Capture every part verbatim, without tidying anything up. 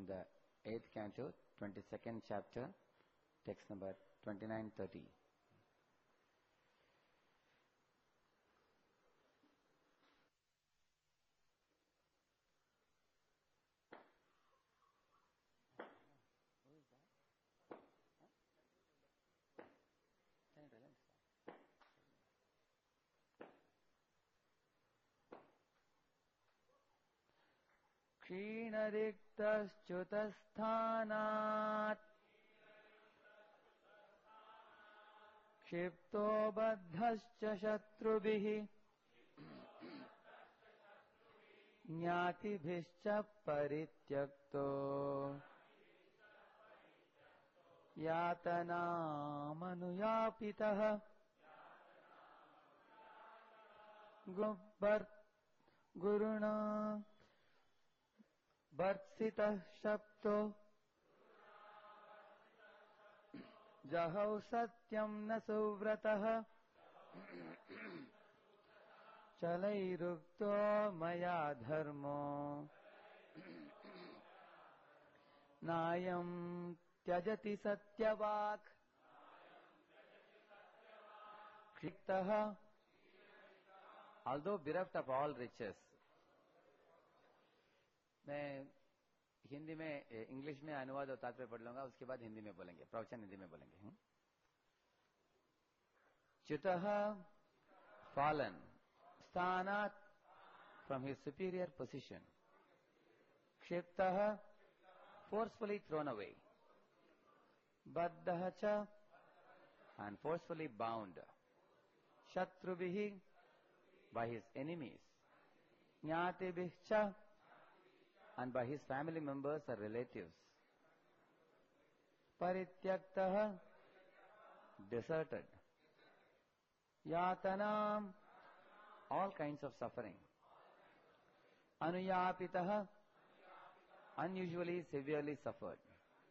the eighth canto, twenty-second chapter, text number twenty-nine thirty. Who is that? Huh? Can you relax? क्षीणरिक्तश्च्युतस्थानात् क्षिप्तो बद्धश्च शत्रुभिः ज्ञातिभिश्च परित्यक्तो यातनामनुयापितः गुरुणा भर्त्सितः शप्तो जहौ सत्यं न सुव्रतः चलैरुक्तो मया धर्मो नायं त्यजति सत्यवाक् क्षिप्तः. Although bereft of all riches, मैं हिंदी में इंग्लिश में अनुवाद और तात्पर्य पढ़ लूंगा, उसके बाद हिंदी में बोलेंगे, प्रवचन हिंदी में बोलेंगे. च्युतः, fallen, स्थानात्, from his superior position, क्षिप्तः, forcefully thrown away, बद्धः च, and forcefully bound, शत्रुभिः, by his enemies, ज्ञातिभिः च, and by his family members or relatives, parityaktah, deserted, yatanam, all kinds of suffering, anuyapitah, unusually severely suffered,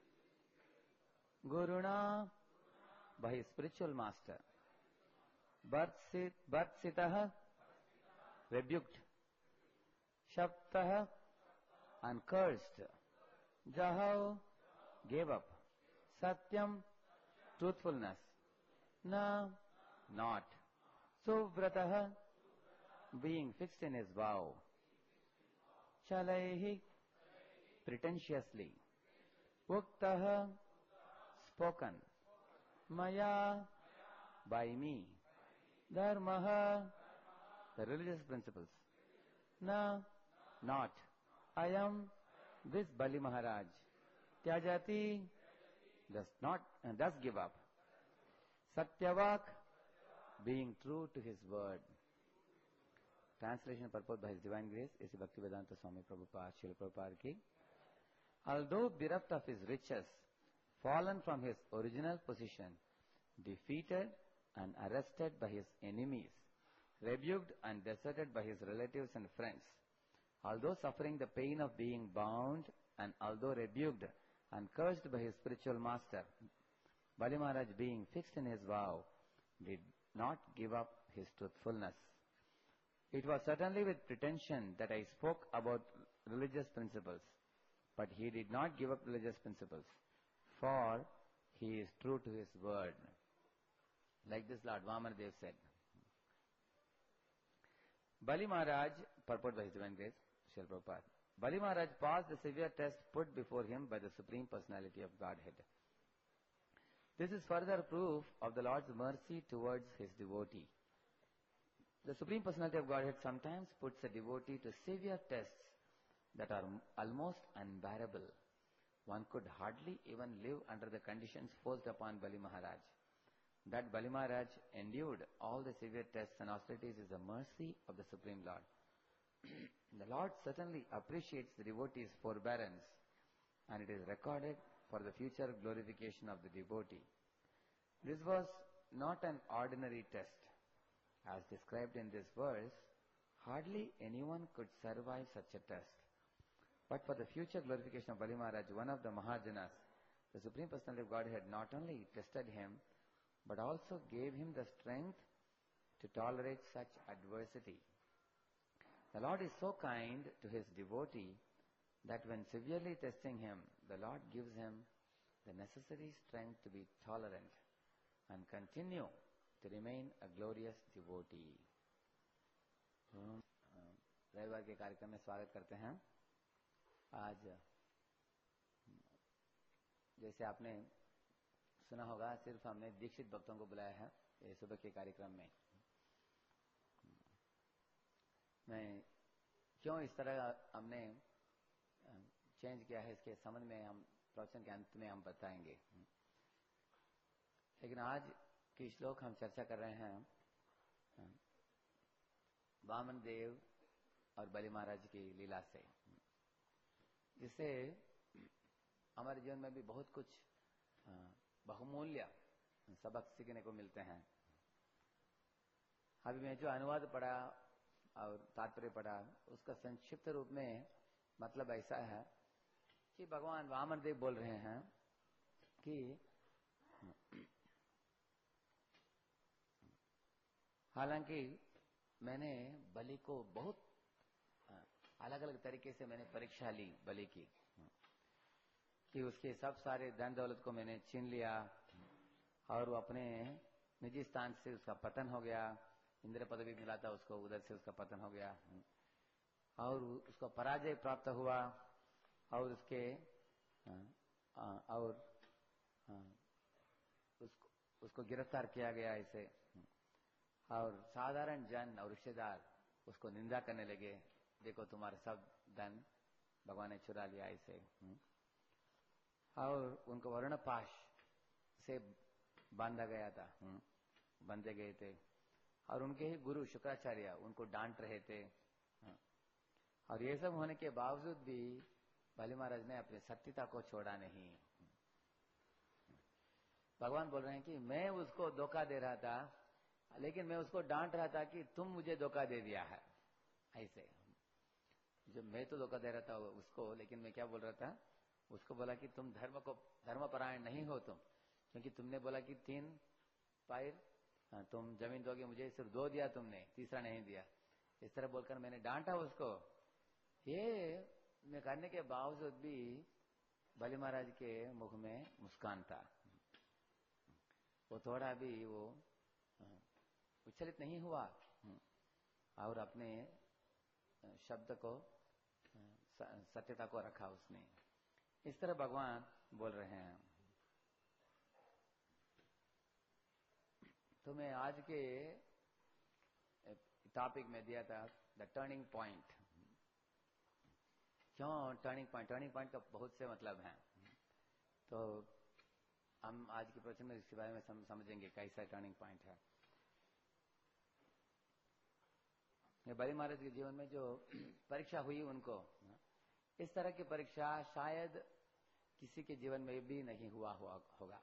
guruna, by his spiritual master, bhartsit, bhartsitah, rebuked, shaptah, and cursed, jahau, gave up, satyam, truthfulness, na, not, suvratah, being fixed in his vow, chalaihi, pretentiously, uktah, spoken, maya, by me, dharmah, the religious principles, na, not, I am this Bali Maharaj, Tyajati, does not, uh, does give up, Satyavak, being true to his word. Translation and purport by His Divine Grace, A C Bhaktivedanta Swami Prabhupada, Srila Prabhupada ki. Although bereft of his riches, fallen from his original position, defeated and arrested by his enemies, rebuked and deserted by his relatives and friends, although suffering the pain of being bound, and although rebuked and cursed by his spiritual master, Bali Maharaj, being fixed in his vow, did not give up his truthfulness. It was certainly with pretension that I spoke about religious principles, but he did not give up religious principles, for he is true to his word. Like this Lord Vamanadev said. Bali Maharaj, purport by His Divine Grace, Srila Prabhupada. Bali Maharaj passed the severe test put before him by the Supreme Personality of Godhead. This is further proof of the Lord's mercy towards his devotee. The Supreme Personality of Godhead sometimes puts a devotee to severe tests that are almost unbearable. One could hardly even live under the conditions forced upon Bali Maharaj. That Bali Maharaj endured all the severe tests and austerities is the mercy of the Supreme Lord. The Lord certainly appreciates the devotee's forbearance, and it is recorded for the future glorification of the devotee. This was not an ordinary test. As described in this verse, hardly anyone could survive such a test. But for the future glorification of Bali Maharaj, one of the Mahajanas, the Supreme Personality of Godhead not only tested him, but also gave him the strength to tolerate such adversity. The Lord is so kind to his devotee that when severely testing him, the Lord gives him the necessary strength to be tolerant and continue to remain a glorious devotee. रविवार के कार्यक्रम में स्वागत करते हैं। आज जैसे आपने सुना होगा, सिर्फ हमने दीक्षित भक्तों को बुलाया है ये सुबह के कार्यक्रम में। मैं क्यों इस तरह हमने चेंज किया है, इसके संबंध में हम प्रवचन के अंत में हम बताएंगे। लेकिन आज की श्लोक हम चर्चा कर रहे हैं वामन देव और बलि महाराज की लीला से, जिससे हमारे जीवन में भी बहुत कुछ बहुमूल्य सबक सीखने को मिलते हैं। अभी मैं जो अनुवाद पढ़ा और तात्पर्य पढ़ा, उसका संक्षिप्त रूप में मतलब ऐसा है कि भगवान वामन देव बोल रहे हैं कि हालांकि मैंने बलि को बहुत अलग अलग तरीके से मैंने परीक्षा ली बलि की, कि उसके सब सारे धन दौलत को मैंने छीन लिया और वो अपने निजी स्थान से उसका पतन हो गया। इंद्र पदवी मिला था उसको, उधर से उसका पतन हो गया और उसको पराजय प्राप्त हुआ और उसके और उसको उसको गिरफ्तार किया गया ऐसे, और साधारण जन और रिश्तेदार उसको निंदा करने लगे, देखो तुम्हारा सब धन भगवान ने चुरा लिया ऐसे। और उनको वर्णपाश से बांधा गया था, बंधे गए थे, और उनके ही गुरु शुक्राचार्य उनको डांट रहे थे। और ये सब होने के बावजूद भी बलि महाराज ने अपनी सत्यता को छोड़ा नहीं। भगवान बोल रहे हैं कि मैं उसको धोखा दे रहा था, लेकिन मैं उसको डांट रहा था कि तुम मुझे धोखा दे दिया है ऐसे। जब मैं तो धोखा दे रहा था उसको, लेकिन मैं क्या बोल रहा था, उसको बोला कि तुम धर्म को धर्मपरायण नहीं हो तुम, क्योंकि तुमने बोला कि तीन पैर तुम जमीन दोगे मुझे, सिर्फ दो दिया तुमने, तीसरा नहीं दिया। इस तरह बोलकर मैंने डांटा उसको। ये मैं करने के बावजूद भी बलि महाराज के मुख में मुस्कान था, वो थोड़ा भी वो विचलित नहीं हुआ और अपने शब्द को सत्यता को रखा उसने। इस तरह भगवान बोल रहे हैं। तो मैं आज के टॉपिक में दिया था द टर्निंग पॉइंट। क्यों टर्निंग पॉइंट? टर्निंग पॉइंट का बहुत से मतलब हैं, तो हम आज के प्रवचन में इसके बारे में सम, समझेंगे कैसा टर्निंग पॉइंट है। ये बलि महाराज के जीवन में जो परीक्षा हुई उनको, इस तरह की परीक्षा शायद किसी के जीवन में भी नहीं हुआ हुआ होगा।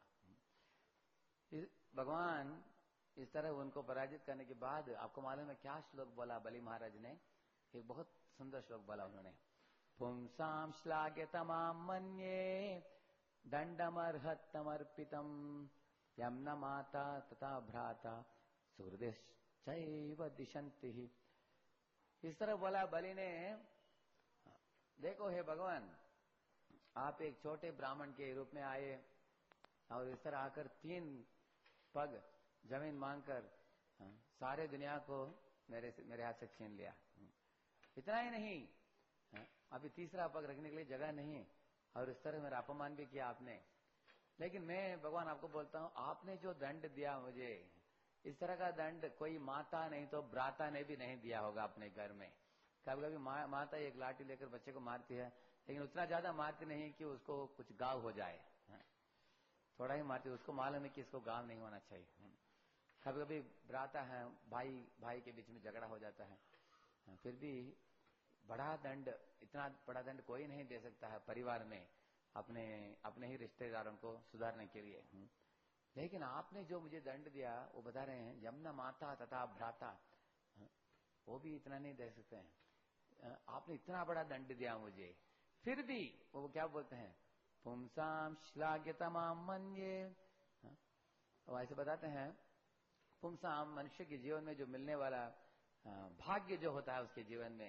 भगवान इस तरह उनको पराजित करने के बाद, आपको मालूम है क्या श्लोक बोला बलि महाराज ने? एक बहुत सुंदर श्लोक बोला उन्होंने, पुंसां श्लाघ्यतमां मन्ये दंडमर्हत्तमर्पितम यम न माता तथा भ्राता सुहृदिश्चैव दिशन्ति। इस तरह बोला बलि ने, देखो हे भगवान, आप एक छोटे ब्राह्मण के रूप में आए और इस तरह आकर तीन पग जमीन मांगकर सारे दुनिया को मेरे मेरे हाथ से छीन लिया। इतना ही नहीं, अभी तीसरा पग रखने के लिए जगह नहीं, और इस तरह मेरा अपमान भी किया आपने। लेकिन मैं भगवान आपको बोलता हूं, आपने जो दंड दिया मुझे, इस तरह का दंड कोई माता नहीं तो भ्राता ने भी नहीं दिया होगा अपने घर में। कभी कभी मा, माता एक लाठी लेकर बच्चे को मारती है, लेकिन उतना ज्यादा मारती नहीं कि उसको कुछ गाव हो जाए, थोड़ा ही मारती, उसको मालूम है कि इसको गाव नहीं होना चाहिए। कभी कभी भ्राता है, भाई भाई के बीच में झगड़ा हो जाता है, फिर भी बड़ा दंड, इतना बड़ा दंड कोई नहीं दे सकता है परिवार में अपने अपने ही रिश्तेदारों को सुधारने के लिए। लेकिन आपने जो मुझे दंड दिया, वो बता रहे हैं यमुना माता तथा भ्राता, वो भी इतना नहीं दे सकते हैं। आपने इतना बड़ा दंड दिया मुझे, फिर भी वो क्या बोलते हैं, पुंसाम श्लाघ्यतमां मन्ये। वो ऐसे बताते हैं, पुंसाम मनुष्य के जीवन में जो मिलने वाला भाग्य जो होता है उसके जीवन में,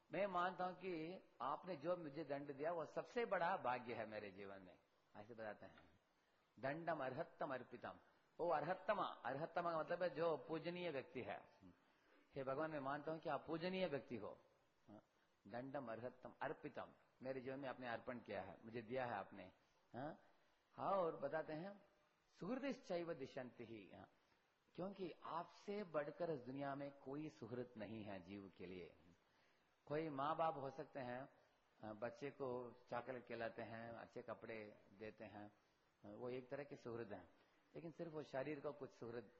मैं मानता हूं कि आपने जो मुझे दंड दिया वो सबसे बड़ा भाग्य है मेरे जीवन में, ऐसे बताते हैं। दंडम अर्हत्तम अर्पितम, वो अर्हत्तमा, अर्हत्तमा का मतलब है जो पूजनीय व्यक्ति है। हे भगवान, मैं मानता हूं कि आप पूजनीय व्यक्ति हो। दंडम अर्हत्तम अर्पितम, मेरे जीवन में आपने अर्पण किया है, मुझे दिया है आपने। हाँ, और बताते हैं सुहृदश्चैव दिशन्ति ही, क्योंकि आपसे बढ़कर इस दुनिया में कोई सुहृद नहीं है जीव के लिए। कोई माँ बाप हो सकते हैं, बच्चे को चॉकलेट खिलाते हैं, अच्छे कपड़े देते हैं, वो एक तरह के सुहृद हैं, लेकिन सिर्फ वो शरीर को कुछ सुहृद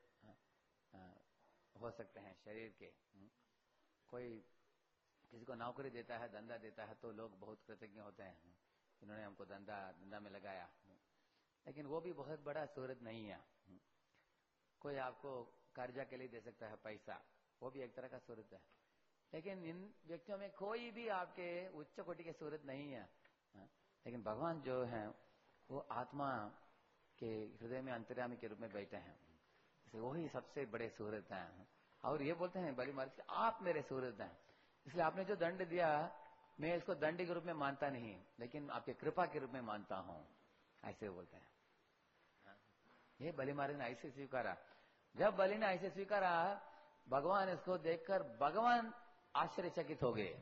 हो सकते हैं शरीर के। कोई किसी को नौकरी देता है, धंधा देता है, तो लोग बहुत कृतज्ञ होते हैं, इन्होंने हमको धंधा धंधा में लगाया, लेकिन वो भी बहुत बड़ा सुहृद नहीं है। कोई आपको कर्जा के लिए दे सकता है पैसा, वो भी एक तरह का सुहृद है, लेकिन इन व्यक्तियों में कोई भी आपके उच्च कोटि के सुहृद नहीं है। लेकिन भगवान जो है वो आत्मा के हृदय में अंतर्यामी के रूप में बैठे हैं, वही सबसे बड़े सुहृद हैं। और ये बोलते हैं बलि महाराज आप मेरे सुहृद हैं, इसलिए आपने जो दंड दिया मैं इसको दंड के रूप में मानता नहीं, लेकिन आपके कृपा के रूप में मानता हूं, ऐसे बोलते हैं। ये बलि महाराज ने ऐसे स्वीकारा। जब बलि ने ऐसे स्वीकारा, भगवान इसको देखकर भगवान आश्चर्यचकित हो गए।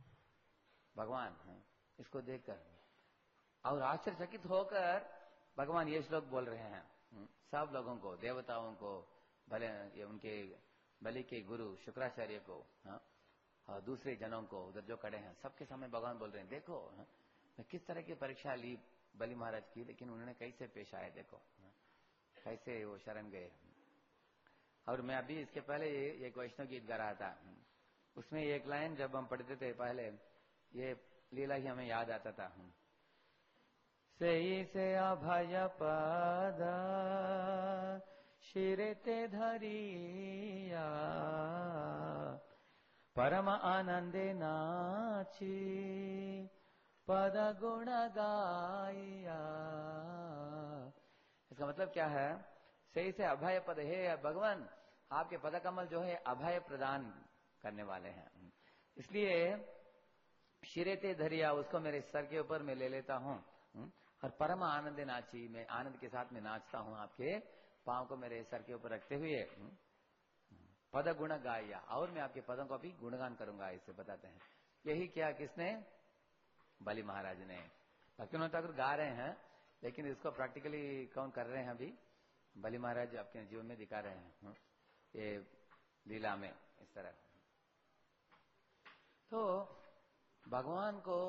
भगवान इसको देखकर और आश्चर्यचकित होकर भगवान ये श्लोक बोल रहे हैं सब लोगों को, देवताओं को, भले ये उनके बलि के गुरु शुक्राचार्य को, हाँ, और दूसरे जनों को, उधर जो खड़े हैं सबके सामने भगवान बोल रहे हैं देखो मैं किस तरह की परीक्षा ली बलि महाराज की, लेकिन उन्होंने कैसे पेश आए, देखो कैसे वो शरण गए। और मैं अभी इसके पहले एक वैष्णव गीत गा रहा था, उसमें एक लाइन जब हम पढ़ते थे पहले, ये लीला ही हमें याद आता था। सेई से अभय पद शिरते धरिया, परम आनंदे नाची पद गुण गाया। इसका मतलब क्या है? सही से अभय पद है भगवान, आपके पद कमल जो है अभय प्रदान करने वाले हैं, इसलिए शिरेते धरिया, उसको मेरे सर के ऊपर मैं ले लेता हूं, और परम आनंद नाची, मैं आनंद के साथ में नाचता हूं, आपके पांव को मेरे सर के ऊपर रखते हुए पद गुण गाया, और मैं आपके पदों को भी गुणगान करूंगा, इसे बताते हैं। यही क्या किसने? बलि महाराज ने। भक्तिविनोद ठाकुर गा रहे हैं, लेकिन इसको प्रैक्टिकली कौन कर रहे हैं? अभी बलि महाराज आपके जीवन में दिखा रहे हैं, ये लीला में इस तरह। तो भगवान को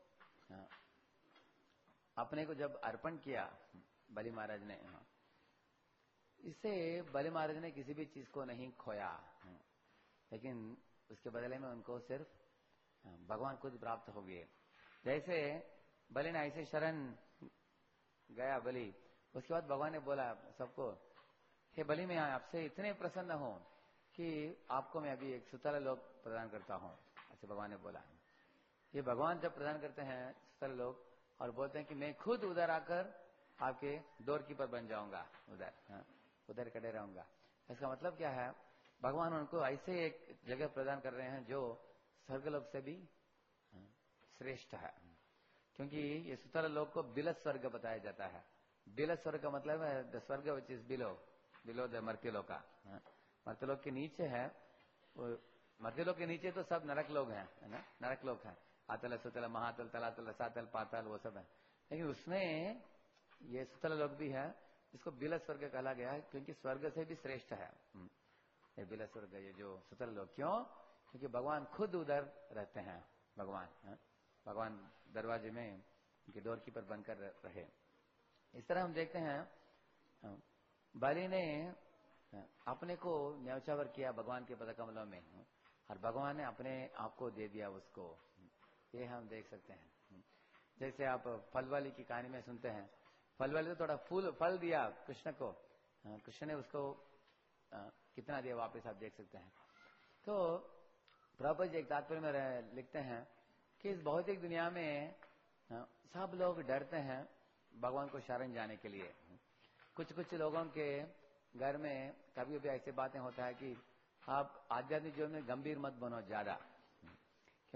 अपने को जब अर्पण किया बलि महाराज ने, इससे बलि महाराज ने किसी भी चीज को नहीं खोया, लेकिन उसके बदले में उनको सिर्फ भगवान खुद प्राप्त हो गए। जैसे बलि ने ऐसे शरण गया बलि, उसके बाद भगवान ने बोला सबको, हे बलि मैं आपसे इतने प्रसन्न हूं कि आपको मैं अभी एक सुतल लोक प्रदान करता हूं, ऐसे भगवान ने बोला। ये भगवान जब प्रदान करते हैं सुतल लोक और बोलते हैं कि मैं खुद उधर आकर आपके डोर कीपर बन जाऊंगा, उधर हाँ, उधर खड़े रहूंगा। इसका मतलब क्या है? भगवान उनको ऐसे एक जगह प्रदान कर रहे हैं जो स्वर्गलोक से भी श्रेष्ठ है, क्योंकि ये सुतल लोक को बिलस स्वर्ग बताया जाता है। बिलस स्वर्ग का मतलब है the swarga which is below below the martyaloka. मर्त्यलोक के नीचे है, मर्त्यलोक के नीचे तो सब नरक लोग हैं, है ना, नरक लोग हैं, आतल सुतल महातल तलातल रसातल पाताल वो सब है, लेकिन उसमें ये सुतल लोक भी है, इसको बिलस स्वर्ग कहा गया है, क्योंकि स्वर्ग से भी श्रेष्ठ है ये बिलस स्वर्ग, ये जो सुतल लोक। क्यों? क्योंकि भगवान खुद उधर रहते हैं, भगवान है? भगवान दरवाजे में उनके डोर कीपर बनकर रहे। इस तरह हम देखते हैं बलि ने अपने को न्यौछावर किया भगवान के पदकमलों में, और भगवान ने अपने आप को दे दिया उसको, ये हम देख सकते हैं। जैसे आप फल वाली की कहानी में सुनते हैं, फल वाली तो थोड़ा फूल फल दिया कृष्ण को, कृष्ण ने उसको कितना दिया वापस, आप देख सकते हैं। तो प्रभुपाद जी एक तात्पर्य में लिखते हैं कि इस भौतिक दुनिया में सब लोग डरते हैं भगवान को शरण जाने के लिए। कुछ कुछ लोगों के घर में कभी कभी ऐसी बातें होता है कि आप आध्यात्मिक जीवन में गंभीर मत बनो ज्यादा,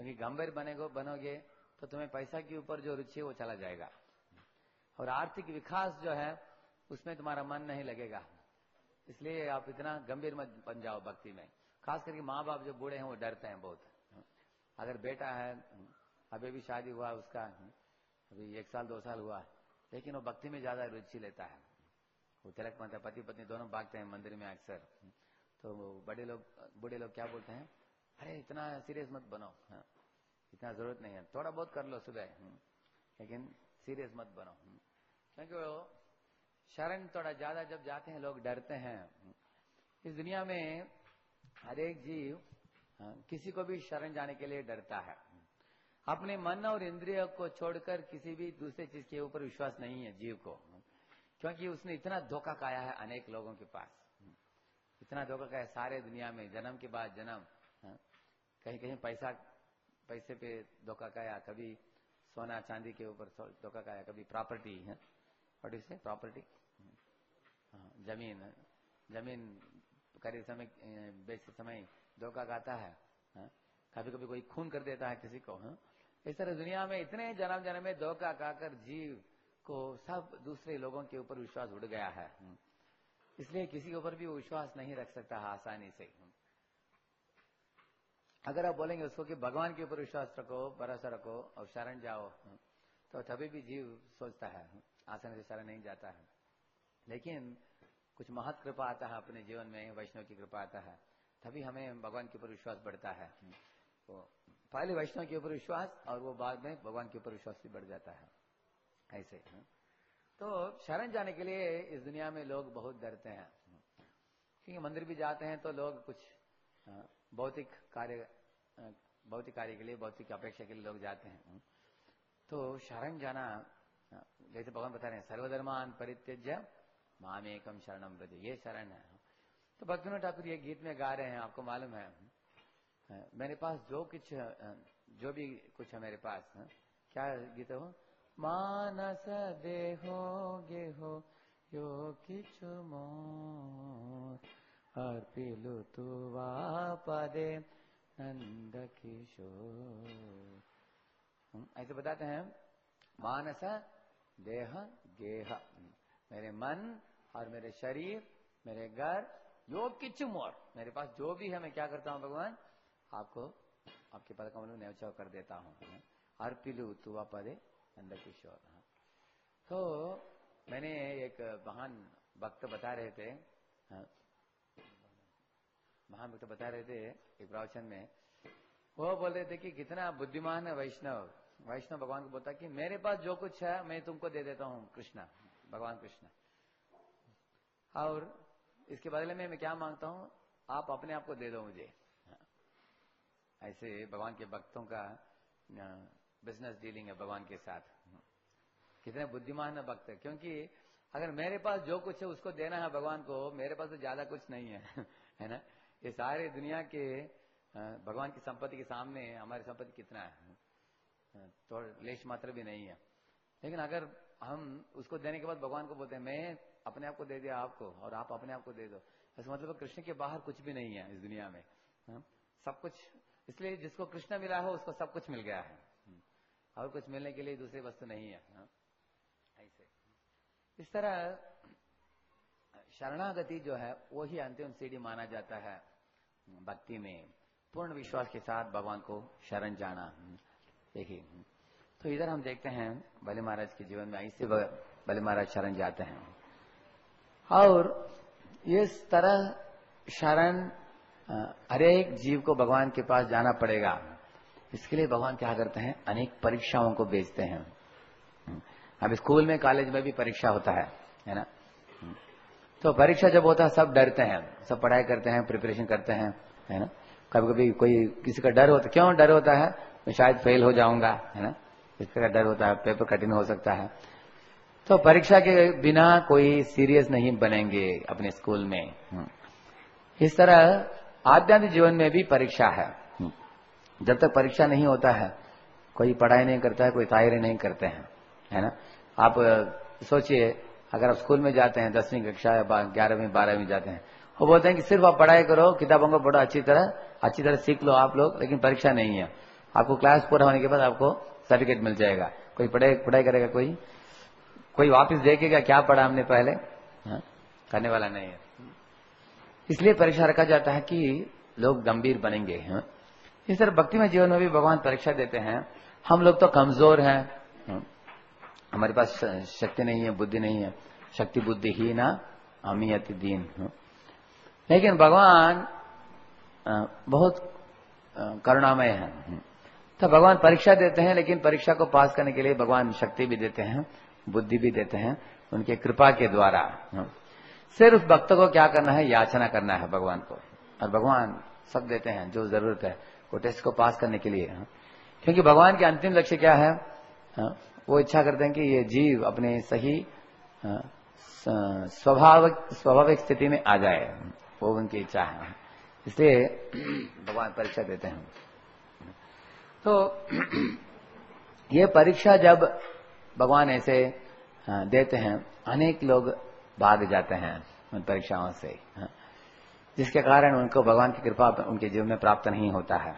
क्योंकि गंभीर बनेगो बनोगे तो तुम्हें पैसा के ऊपर जो रुचि है वो चला जाएगा, और आर्थिक विकास जो है उसमें तुम्हारा मन नहीं लगेगा। इसलिए आप इतना गंभीर मत बन जाओ भक्ति में। खास करके माँ बाप जो बूढ़े हैं वो डरते हैं बहुत। अगर बेटा है, अभी भी शादी हुआ उसका, अभी एक साल दो साल हुआ, लेकिन वो भक्ति में ज्यादा रुचि लेता है, वो तिलक माता पति पत्नी दोनों भागते हैं मंदिर में अक्सर, तो बड़े लोग बूढ़े लोग क्या बोलते हैं, अरे इतना सीरियस मत बनो, इतना जरूरत नहीं है, थोड़ा बहुत कर लो सुबह, लेकिन सीरियस मत बनो। क्योंकि वो शरण थोड़ा ज्यादा जब जाते हैं लोग डरते हैं। इस दुनिया में हर एक जीव किसी को भी शरण जाने के लिए डरता है। अपने मन और इंद्रियों को छोड़कर किसी भी दूसरे चीज के ऊपर विश्वास नहीं है जीव को, क्योंकि उसने इतना धोखा खाया है अनेक लोगों के पास, इतना धोखा खाया सारे दुनिया में, जन्म के बाद जन्म, कहीं कहीं पैसा पैसे पे धोखा खाया, कभी सोना चांदी के ऊपर धोखा खाया, कभी प्रॉपर्टी है, व्हाट इज प्रॉपर्टी, जमीन जमीन खरीद समय बेचते समय धोखा खाता है, कभी कभी कोई खून कर देता है किसी को। हा? इस तरह दुनिया में इतने जन्म जन्म में धोखा खाकर जीव को सब दूसरे लोगों के ऊपर विश्वास उड़ गया है, इसलिए किसी के ऊपर भी विश्वास नहीं रख सकता है आसानी से। अगर आप बोलेंगे उसको कि भगवान के ऊपर विश्वास रखो, भरोसा रखो और शरण जाओ, तो तभी भी जीव सोचता है, आसानी से शरण नहीं जाता है। लेकिन कुछ महत कृपा आता है अपने जीवन में, वैष्णव की कृपा आता है, तभी हमें भगवान के ऊपर विश्वास बढ़ता है। तो पहले वैष्णव के ऊपर विश्वास और वो बाद में भगवान के ऊपर विश्वास भी बढ़ जाता है, ऐसे। तो शरण जाने के लिए इस दुनिया में लोग बहुत डरते हैं, क्योंकि मंदिर भी जाते हैं तो लोग कुछ भौतिक कार्य भौतिक कार्य के लिए, भौतिक अपेक्षा के लिए लोग जाते हैं। तो शरण जाना, जैसे भगवान बता रहे हैं, सर्वधर्मान परित्यज्य मामेकम शरणम व्रज, ये शरण है। तो भक्तिविनोद ठाकुर ये गीत में गा रहे हैं, आपको मालूम है, मेरे पास जो कुछ जो भी कुछ है मेरे पास, क्या गीत हो, मानस देहो गेहो यो किछु मोर अर्पिलु तुवा पदे नंद किशोर। ऐसे बताते हैं, मानस देह गेह, मेरे मन और मेरे शरीर, मेरे घर, यो किछु मोर, मेरे पास जो भी है मैं क्या करता हूँ भगवान, आपको आपके पद कमल में न्यौछाव कर देता हूँ। अर्पिलु तुवा पदे नंद किशोर। तो मैंने एक महान भक्त बता रहे थे, महान भक्त बता रहे थे एक प्रवचन में, वो बोल रहे थे कि कितना बुद्धिमान है वैष्णव। वैष्णव भगवान को बोलता कि मेरे पास जो कुछ है मैं तुमको दे देता हूँ, कृष्णा, भगवान कृष्ण, और इसके बदले में मैं क्या मांगता हूँ, आप अपने आप को दे दो मुझे। ऐसे भगवान के भक्तों का बिजनेस डीलिंग है भगवान के साथ। कितने बुद्धिमान है भक्त, क्योंकि अगर मेरे पास जो कुछ है उसको देना है भगवान को, मेरे पास तो ज्यादा कुछ नहीं है, है ना। ये सारे दुनिया के भगवान की संपत्ति के सामने हमारी संपत्ति कितना है, तो लेश मात्र भी नहीं है। लेकिन अगर हम उसको देने के बाद भगवान को बोलते हैं मैं अपने आप को दे दिया आपको और आप अपने आप को दे दो, इसका मतलब कृष्ण के बाहर कुछ भी नहीं है इस दुनिया में, हा? सब कुछ। इसलिए जिसको कृष्ण मिला हो उसको सब कुछ मिल गया है, और कुछ मिलने के लिए दूसरी वस्तु नहीं है। हा? ऐसे इस तरह शरणागति जो है वो ही अंतिम सीढ़ी माना जाता है भक्ति में, पूर्ण विश्वास के साथ भगवान को शरण जाना। देखिए, तो इधर हम देखते हैं बलि महाराज के जीवन में ऐसे बलि महाराज शरण जाते हैं, और इस तरह शरण हर एक जीव को भगवान के पास जाना पड़ेगा। इसके लिए भगवान क्या करते हैं, अनेक परीक्षाओं को भेजते हैं। अब स्कूल में कॉलेज में भी परीक्षा होता है, है ना। तो परीक्षा जब होता है सब डरते हैं, सब पढ़ाई करते हैं, प्रिपरेशन करते हैं, है ना। कभी कभी कोई किसी का डर होता, क्यों डर होता है, मैं शायद फेल हो जाऊंगा, है ना, इस तरह डर होता है, पेपर कठिन हो सकता है। तो परीक्षा के बिना कोई सीरियस नहीं बनेंगे अपने स्कूल में। इस तरह आध्यात्मिक जीवन में भी परीक्षा है। जब तक परीक्षा नहीं होता है कोई पढ़ाई नहीं करता है, कोई तैयारी नहीं करते हैं, है ना। आप सोचिए, अगर आप स्कूल में जाते हैं, दसवीं कक्षा या ग्यारहवीं बारहवीं जाते हैं, वो बोलते हैं कि सिर्फ आप पढ़ाई करो, किताबों को पढ़ो अच्छी तरह अच्छी तरह सीख लो आप लोग, लेकिन परीक्षा नहीं है। आपको क्लास पूरा होने के बाद आपको सर्टिफिकेट मिल जाएगा। कोई पढ़ाई पढ़ाई करेगा, कोई कोई वापस देखेगा क्या पढ़ा हमने पहले, हा? करने वाला नहीं है। इसलिए परीक्षा रखा जाता है कि लोग गंभीर बनेंगे। हा? इस तरह भक्ति में जीवन में भी भगवान परीक्षा देते हैं। हम लोग तो कमजोर हैं, हा? हमारे पास शक्ति नहीं है, बुद्धि नहीं है, शक्ति बुद्धि ही ना अमियति दीन। हा? लेकिन भगवान बहुत करुणामय है, तो भगवान परीक्षा देते हैं, लेकिन परीक्षा को पास करने के लिए भगवान शक्ति भी देते हैं, बुद्धि भी देते हैं, उनके कृपा के द्वारा। सिर्फ उस भक्त को क्या करना है, याचना करना है भगवान को, और भगवान सब देते हैं जो जरूरत है वो टेस्ट को पास करने के लिए। क्योंकि भगवान के अंतिम लक्ष्य क्या है, वो इच्छा करते हैं कि ये जीव अपने सही स्वाभाविक स्वाभाविक स्थिति में आ जाए, वो उनकी इच्छा है। इसलिए भगवान परीक्षा देते हैं। तो ये परीक्षा जब भगवान ऐसे देते हैं, अनेक लोग भाग जाते हैं उन परीक्षाओं से, जिसके कारण उनको भगवान की कृपा उनके जीवन में प्राप्त नहीं होता है।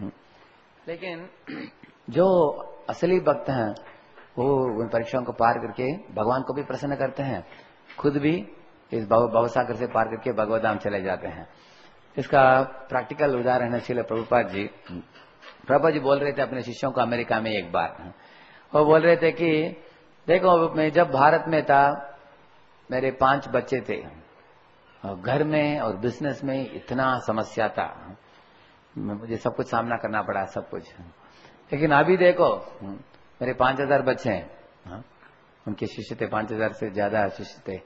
लेकिन जो असली भक्त हैं वो उन परीक्षाओं को पार करके भगवान को भी प्रसन्न करते हैं, खुद भी इस भवसागर से पार करके भगवत धाम चले जाते हैं। इसका प्रैक्टिकल उदाहरण है श्रील प्रभुपाद जी। प्रभुपाद जी बोल रहे थे अपने शिष्यों को अमेरिका में एक बार, वो बोल रहे थे कि देखो मैं जब भारत में था मेरे पांच बच्चे थे, और घर में और बिजनेस में इतना समस्या था, मुझे सब कुछ सामना करना पड़ा सब कुछ। लेकिन अभी देखो मेरे पांच हजार बच्चे हैं, उनके शिष्य थे, पांच हजार से ज्यादा शिष्य थे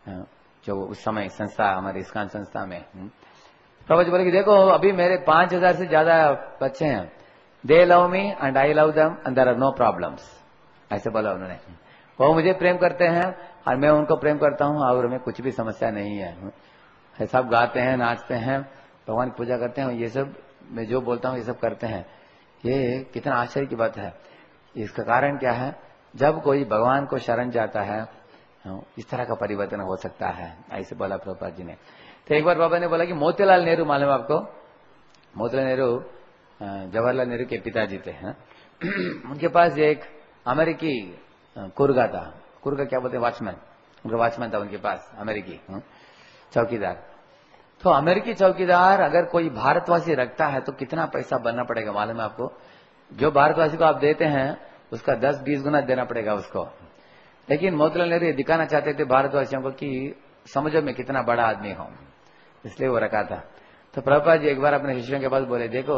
जो उस समय संस्था हमारी इस्कॉन संस्था में। प्रभु जी बोले कि देखो अभी मेरे पांच हजार से ज्यादा बच्चे हैं, they love me and I love them and there are no problems, ऐसे बोला उन्होंने। वो मुझे प्रेम करते हैं और मैं उनको प्रेम करता हूं और हमें कुछ भी समस्या नहीं है। सब गाते हैं, नाचते हैं, भगवान की पूजा करते हैं, ये सब मैं जो बोलता हूँ ये सब करते हैं। ये कितना आश्चर्य की बात है। इसका कारण क्या है, जब कोई भगवान को शरण जाता है इस तरह का परिवर्तन हो सकता है, ऐसे बोला प्रभुपाद जी ने। तो एक बार बाबा ने बोला कि मोतीलाल नेहरू मालूम आपको, मोतीलाल नेहरू जवाहरलाल नेहरू के पिताजी थे, हैं? उनके पास एक अमेरिकी कुर्गा था, कुर्गा क्या बोलते हैं, वॉचमैन, उनका वॉचमैन था उनके पास, अमेरिकी चौकीदार। तो अमेरिकी चौकीदार अगर कोई भारतवासी रखता है तो कितना पैसा बनना पड़ेगा मालूम है आपको? जो भारतवासी को आप देते हैं उसका दस बीस गुना देना पड़ेगा उसको। लेकिन मोतीलाल नेहरू दिखाना चाहते थे भारतवासियों को कि समझो मैं कितना बड़ा आदमी हूं, इसलिए वो रखा था। तो प्रभुपाद जी एक बार अपने शिष्यों के पास बोले, देखो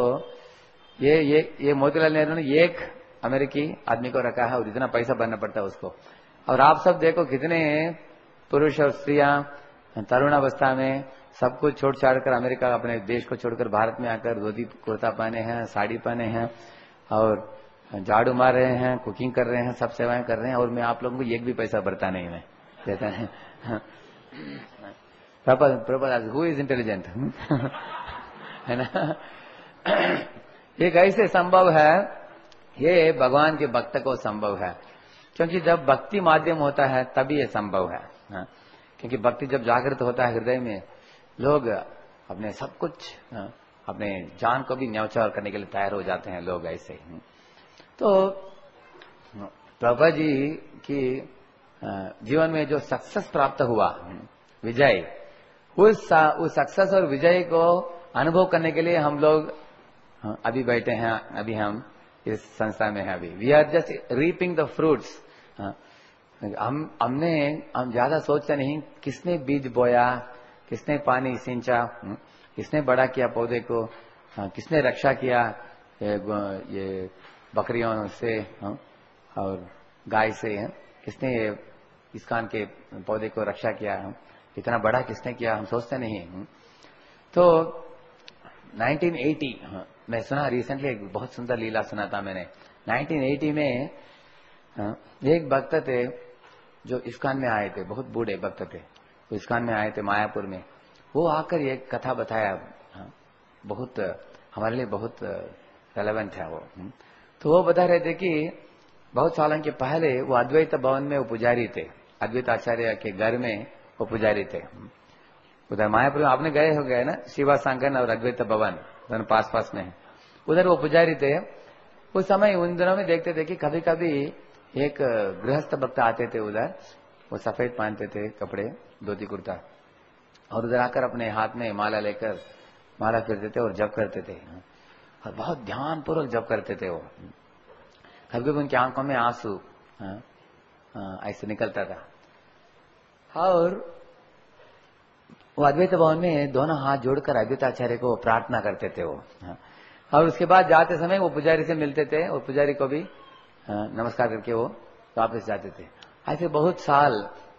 ये ये ये मोतीलाल नेहरू ने एक अमेरिकी आदमी को रखा है और इतना पैसा बनना पड़ता है उसको, और आप सब देखो कितने पुरुष और स्त्रियां तरुणावस्था में सब कुछ छोड़ छाड़ कर अमेरिका अपने देश को छोड़कर भारत में आकर धोती कुर्ता पहने हैं, साड़ी पहने हैं और झाड़ू मार रहे हैं, कुकिंग कर रहे हैं, सब सेवाएं कर रहे हैं, और मैं आप लोगों को एक भी पैसा भरता नहीं मैं कहता है। प्रभुपाद हु इज इंटेलिजेंट है ना। ये कैसे संभव है? ये भगवान के भक्त को संभव है, क्योंकि जब भक्ति माध्यम होता है तभी ये संभव है। क्योंकि भक्ति जब जागृत होता है हृदय में, लोग अपने सब कुछ अपने जान को भी न्यौछावर करने के लिए तैयार हो जाते हैं लोग ऐसे। तो प्रभा जी की जीवन में जो सक्सेस प्राप्त हुआ, विजय, उस उस सक्सेस और विजय को अनुभव करने के लिए हम लोग अभी बैठे हैं, अभी हम इस संस्था में हैं। अभी we are just reaping the fruits. हम हमने हम ज्यादा सोचते नहीं किसने बीज बोया, किसने पानी सिंचा, किसने बड़ा किया पौधे को, किसने रक्षा किया ये बकरियों से और गाय से, किसने इस्कॉन के पौधे को रक्षा किया, इतना बड़ा किसने किया, हम सोचते नहीं। तो नाइनटीन एटी मैं सुना, रिसेंटली एक बहुत सुंदर लीला सुना था मैंने। नाइनटीन एटी में एक भक्त थे जो इस्कॉन में आए थे, बहुत बूढ़े भक्त थे, वो इस्कॉन में आए थे मायापुर में। वो आकर एक कथा बताया, बहुत हमारे लिए बहुत रेलेवेंट है वो। तो वो बता रहे थे कि बहुत सालों के पहले वो अद्वैत भवन में वो पुजारी थे, अद्वैत आचार्य के घर में वो पुजारी थे। उधर मायापुर में आपने गए हो गए ना, शिवा सांगन और अद्वैत भवन दोनों पास पास में है, उधर वो पुजारी थे। उस समय उन दिनों में देखते थे कि कभी कभी एक गृहस्थ भक्त आते थे उधर, वो सफेद पहनते थे कपड़े, धोती कुर्ता, और उधर आकर अपने हाथ में माला लेकर माला फिरते थे और जप करते थे, और बहुत ध्यान पूर्वक जप करते थे। वो कभी कभी उनकी आंखों में आंसू ऐसे निकलता था। और वो अद्वैत भवन में दोनों हाथ जोड़कर अद्वैताचार्य को प्रार्थना करते थे वो। और उसके बाद जाते समय वो पुजारी से मिलते थे और पुजारी को भी नमस्कार करके वो वापस जाते थे। ऐसे बहुत साल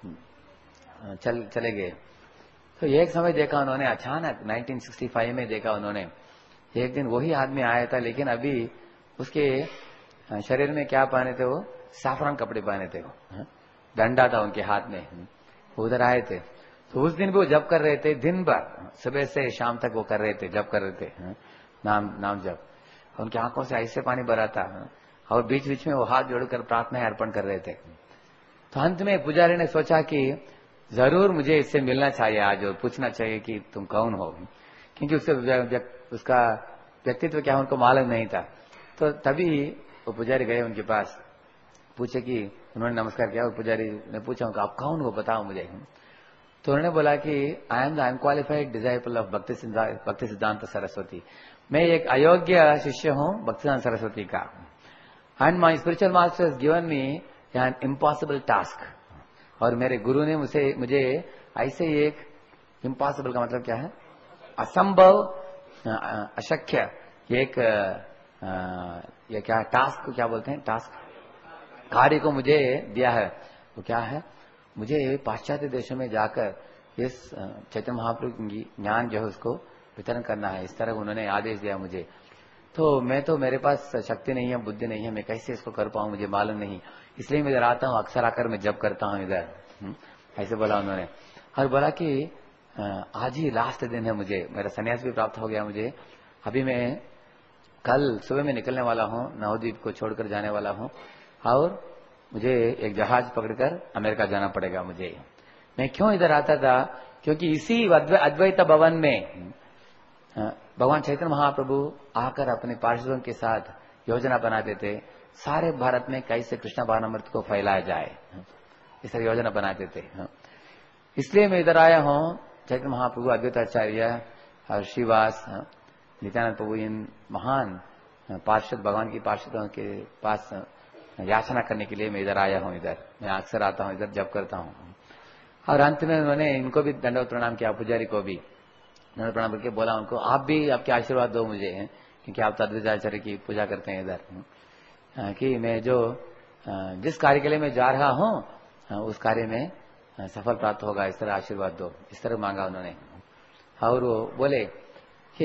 चल चले गए। तो एक समय देखा उन्होंने, अचानक उन्नीस सौ पैंसठ में देखा उन्होंने, एक दिन वही आदमी आया था, लेकिन अभी उसके शरीर में क्या पहने थे, वो साफरान कपड़े पहने थे, वो डंडा था उनके हाथ में, उधर आए थे। तो उस दिन भी वो जप कर रहे थे, दिन भर सुबह से शाम तक वो कर रहे थे, जप कर रहे थे, नाम नाम जप। उनकी आंखों से ऐसे पानी भरा था और बीच बीच में वो हाथ जोड़कर प्रार्थना अर्पण कर रहे थे। तो अंत में पुजारी ने सोचा कि जरूर मुझे इससे मिलना चाहिए आज और पूछना चाहिए कि तुम कौन हो, क्योंकि उससे उसका व्यक्तित्व क्या उनको मालूम नहीं था। तो तभी वो पुजारी गए उनके पास, पूछे कि उन्होंने नमस्कार किया और पुजारी ने पूछा उनको, आप कौन हो बताओ मुझे। तो उन्होंने बोला कि I am the unqualified disciple of Bhakti Bhakti Siddhanta Saraswati, मैं एक अयोग्य शिष्य हूँ भक्ति सिद्धांत सरस्वती का, and my spiritual master has given me an impossible task, और मेरे गुरु ने मुझे मुझे ऐसे एक इम्पॉसिबल का मतलब क्या है, असंभव, अशक्य, एक ये क्या टास्क को क्या बोलते हैं, टास्क कार्य को मुझे दिया है। तो क्या है, मुझे पाश्चात्य देशों में जाकर इस चैतन्य महाप्रभु की ज्ञान जो है उसको वितरण करना है, इस तरह उन्होंने आदेश दिया मुझे। तो मैं तो मेरे पास शक्ति नहीं है, बुद्धि नहीं है, मैं कैसे इसको कर पाऊं मुझे मालूम नहीं, इसलिए मैं इधर आता हूँ, अक्सर आकर मैं जप करता हूँ इधर, ऐसे बोला उन्होंने। और बोला कि आज ही लास्ट दिन है, मुझे मेरा संन्यास भी प्राप्त हो गया मुझे, अभी मैं कल सुबह में निकलने वाला हूँ, नवद्वीप को छोड़कर जाने वाला हूँ, और मुझे एक जहाज पकड़कर अमेरिका जाना पड़ेगा मुझे। मैं क्यों इधर आता था, क्योंकि इसी अद्वैत भवन में भगवान चैतन्य महाप्रभु आकर अपने पार्षदों के साथ योजना बनाते थे, सारे भारत में कैसे कृष्ण भावनामृत को फैलाया जाए, इस तरह योजना बनाते थे। इसलिए मैं इधर आया हूँ। चैतन्य महाप्रभु, अद्वैताचार्य और श्रीवास, नित्यानंद प्रभु, इन महान पार्षद, भगवान की पार्षदों के पास याचना करने के लिए मैं इधर आया हूँ। इधर मैं अक्सर आता हूँ, इधर जप करता हूँ। और अंत में उन्होंने इनको भी दंडवत प्रणाम किया, पुजारी को भी दंडवत प्रणाम करके बोला उनको, आप भी आपके आशीर्वाद दो मुझे, क्योंकि आप तो अद्वैताचार्य की पूजा करते हैं इधर, कि मैं जो जिस कार्य के लिए मैं जा रहा हूँ उस कार्य में सफल प्राप्त होगा, इस तरह आशीर्वाद दो, इस तरह मांगा उन्होंने। और वो बोले कि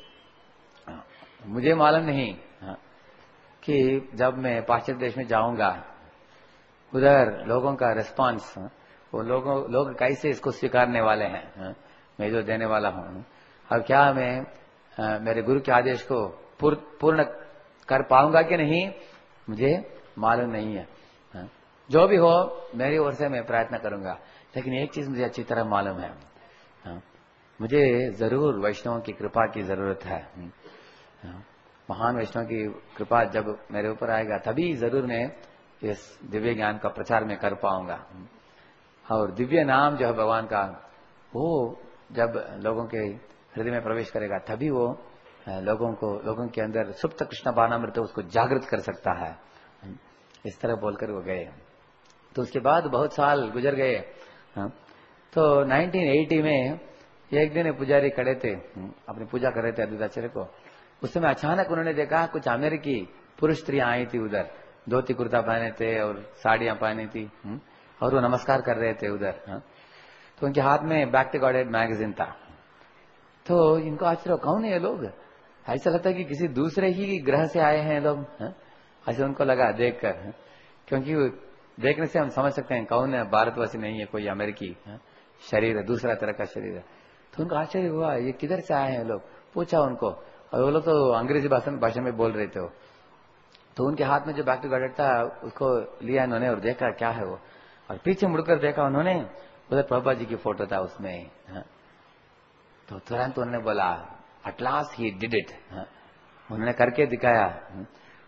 मुझे मालूम नहीं कि जब मैं पाश्चात्य देश में जाऊंगा उधर लोगों का रिस्पांस, वो लोगों लोग कैसे इसको स्वीकारने वाले हैं, मैं जो देने वाला हूँ, और क्या मैं आ, मेरे गुरु के आदेश को पूर्ण कर पाऊंगा कि नहीं मुझे मालूम नहीं है। हा? जो भी हो मेरी ओर से मैं प्रयत्न करूंगा, लेकिन एक चीज मुझे अच्छी तरह मालूम है, हा? मुझे जरूर वैष्णवों की कृपा की जरूरत है। हा? महान वैष्णव की कृपा जब मेरे ऊपर आएगा तभी जरूर मैं इस दिव्य ज्ञान का प्रचार में कर पाऊंगा। और दिव्य नाम जो है भगवान का, वो जब लोगों के हृदय में प्रवेश करेगा तभी वो लोगों को लोगों के अंदर सुप्त कृष्ण भावनामृत उसको जागृत कर सकता है। इस तरह बोलकर वो गए। तो उसके बाद बहुत साल गुजर गए। तो नाइनटीन एटी में एक दिन पुजारी खड़े थे, अपनी पूजा कर रहे थे अद्वैताचार्य को। उस समय अचानक उन्होंने देखा कुछ अमेरिकी पुरुष स्त्रियां आई थी उधर, धोती कुर्ता पहने थे और साड़ियां पहनी थी, और वो नमस्कार कर रहे थे उधर। तो उनके हाथ में बैक टू गॉडेड मैगजीन था। तो इनको आश्चर्य, कौन है ये लोग, ऐसा लगता है कि किसी दूसरे ही ग्रह से आए हैं लोग, ऐसे उनको लगा देखकर, क्योंकि देखने से हम समझ सकते हैं कौन है, भारतवासी नहीं है, कोई अमेरिकी शरीर है, दूसरा तरह का शरीर है। तो उनको आश्चर्य हुआ, ये किधर से आए हैं लोग, पूछा उनको, और वो लोग तो अंग्रेजी भाषा भाषा में बोल रहे थे। तो उनके हाथ में जो बैक टू गॉडेड था उसको लिया इन्होंने और देखा क्या है वो, और पीछे मुड़कर देखा उन्होंने, उधर प्रभुपाद जी की फोटो था उसमें। तो तुरंत उन्होंने बोला, at last he did it, उन्होंने करके दिखाया।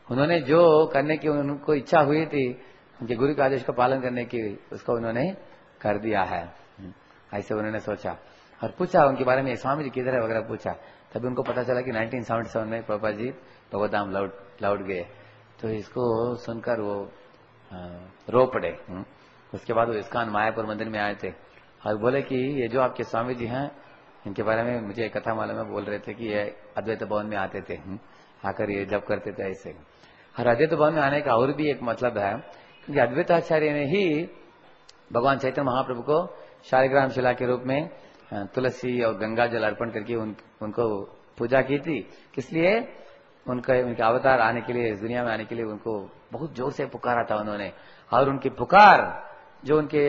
उन्होंने जो करने की उनको इच्छा हुई थी, उनके गुरु के आदेश का पालन करने की, उसको उन्होंने कर दिया है। ऐसे उन्होंने सोचा और पूछा उनके बारे में, स्वामी जी किधर है वगैरह पूछा। तभी उनको पता चला कि नाइनटीन सेवेंटी सेवन में प्रभुपाद जी भगवतधाम लौट लौट गए। तो इसको सुनकर वो रो पड़े। उसके बाद वो इस्कॉन मायापुर मंदिर में आए थे और बोले कि ये जो आपके स्वामी जी हैं, इनके बारे में मुझे एक कथा मालूम है। बोल रहे थे कि ये अद्वैत भवन में आते थे, आकर ये जब करते थे ऐसे। और अद्वैत भवन में आने का और भी एक मतलब है, क्योंकि अद्वैताचार्य ने ही भगवान चैतन्य महाप्रभु को शालिग्राम शिला के रूप में तुलसी और गंगा जल अर्पण करके उन, उनको पूजा की थी। किस लिए? उनका उनके अवतार आने के लिए, इस दुनिया में आने के लिए उनको बहुत जोर से पुकारा था उन्होंने। और उनकी पुकार जो उनके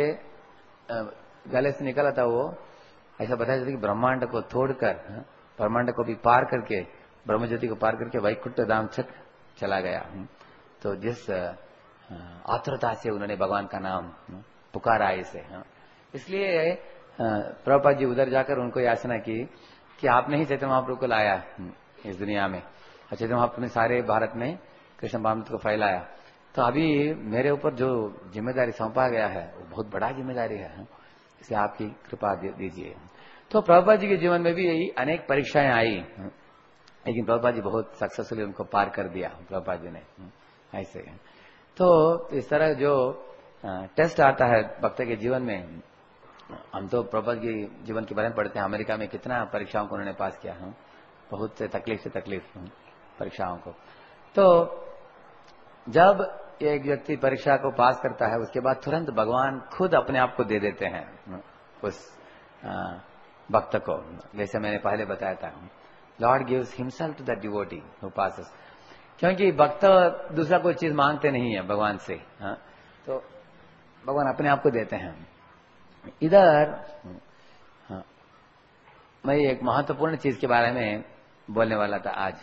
गले से निकला था, वो ऐसा बताया जाता है कि ब्रह्मांड को तोड़कर, ब्रह्मांड को भी पार करके, ब्रह्मज्योति को पार करके वैकुंठ धाम तक चला गया। तो जिस आतुरता से उन्होंने भगवान का नाम पुकारा इसे, इसलिए प्रभुपाद जी उधर जाकर उनको याचना की कि आपने ही चैतन्य महाप्रभु को लाया इस दुनिया में, और चैतन्य महाप्रभु ने सारे भारत में कृष्ण भावनामृत को फैलाया। तो अभी मेरे ऊपर जो जिम्मेदारी सौंपा गया है वो बहुत बड़ा जिम्मेदारी है, इसे आपकी कृपा दीजिए। तो प्रभुपाद जी के जीवन में भी यही अनेक परीक्षाएं आई, लेकिन प्रभुपाद जी बहुत सक्सेसफुली उनको पार कर दिया प्रभुपाद जी ने ऐसे। तो इस तरह जो टेस्ट आता है भक्त के जीवन में, हम तो प्रभुपाद के जीवन के बारे में पढ़ते हैं, अमेरिका में कितना परीक्षाओं को उन्होंने पास किया, बहुत से तकलीफ से तकलीफ परीक्षाओं को। तो जब एक व्यक्ति परीक्षा को पास करता है, उसके बाद तुरंत भगवान खुद अपने आप को दे देते हैं उस भक्त को। जैसे मैंने पहले बताया था, Lord gives himself to the devotee who passes, क्योंकि भक्त दूसरा कोई चीज मांगते नहीं है भगवान से, हाँ? तो भगवान अपने आप को देते हैं। इधर हाँ, मैं एक महत्वपूर्ण चीज के बारे में बोलने वाला था आज,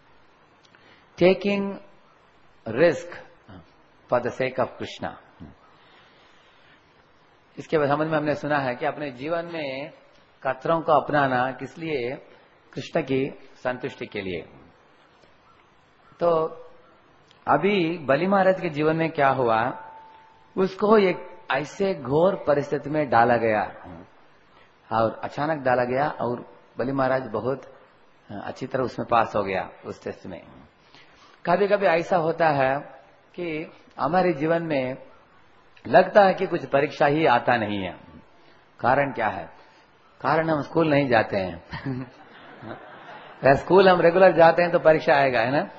taking risk for the sake of Krishna. इसके समझ में हमने सुना है कि अपने जीवन में कतरों को अपनाना किस लिए? कृष्ण की संतुष्टि के लिए। तो अभी बलि महाराज के जीवन में क्या हुआ, उसको एक ऐसे घोर परिस्थिति में डाला गया और अचानक डाला गया, और बलि महाराज बहुत अच्छी तरह उसमें पास हो गया उस टेस्ट में। कभी कभी ऐसा होता है कि हमारे जीवन में लगता है कि कुछ परीक्षा ही आता नहीं है। कारण क्या है? कारण हम स्कूल नहीं जाते हैं। स्कूल हम रेगुलर जाते हैं तो परीक्षा आएगा, है ना?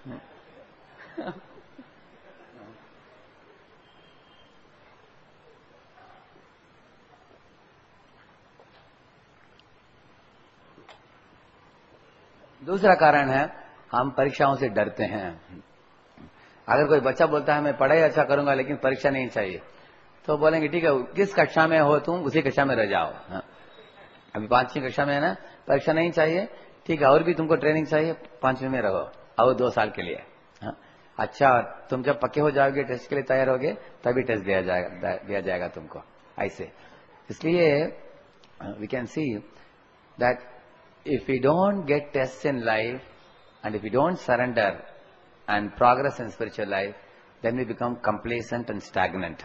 दूसरा कारण है, हम परीक्षाओं से डरते हैं। अगर कोई बच्चा बोलता है मैं पढ़ाई अच्छा करूंगा लेकिन परीक्षा नहीं चाहिए, तो बोलेंगे ठीक है, किस कक्षा में हो तुम उसी कक्षा में रह जाओ। हाँ? अभी पांचवी कक्षा में है ना, परीक्षा नहीं चाहिए, ठीक है, और भी तुमको ट्रेनिंग चाहिए, पांचवी में रहो और दो साल के लिए। हाँ? अच्छा, तुम जब पक्के हो जाओगे, टेस्ट के लिए तैयार होगे, तभी टेस्ट दिया जाएगा दिया जाएगा तुमको ऐसे। इसलिए we can see that if we don't get tests in life and if we don't surrender and progress in spiritual life, then we become complacent and stagnant.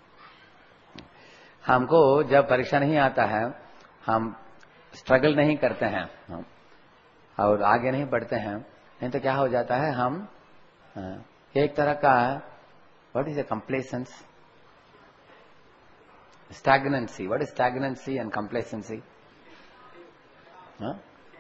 हमको जब परीक्षा नहीं आता है, हम स्ट्रगल नहीं करते हैं और आगे नहीं बढ़ते हैं, नहीं तो क्या हो जाता है, हम एक तरह का what is a complacence, stagnancy. What is stagnancy and complacency? Huh?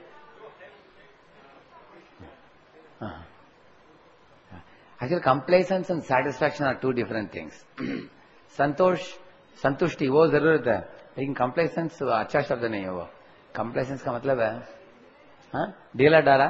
Uh-huh. Actually, complacence and satisfaction are two different things. संतोष, संतुष्टि वो जरूरत है, लेकिन complacence अच्छा शब्द नहीं है। वो complacence का मतलब है हाँ ढीला डाला,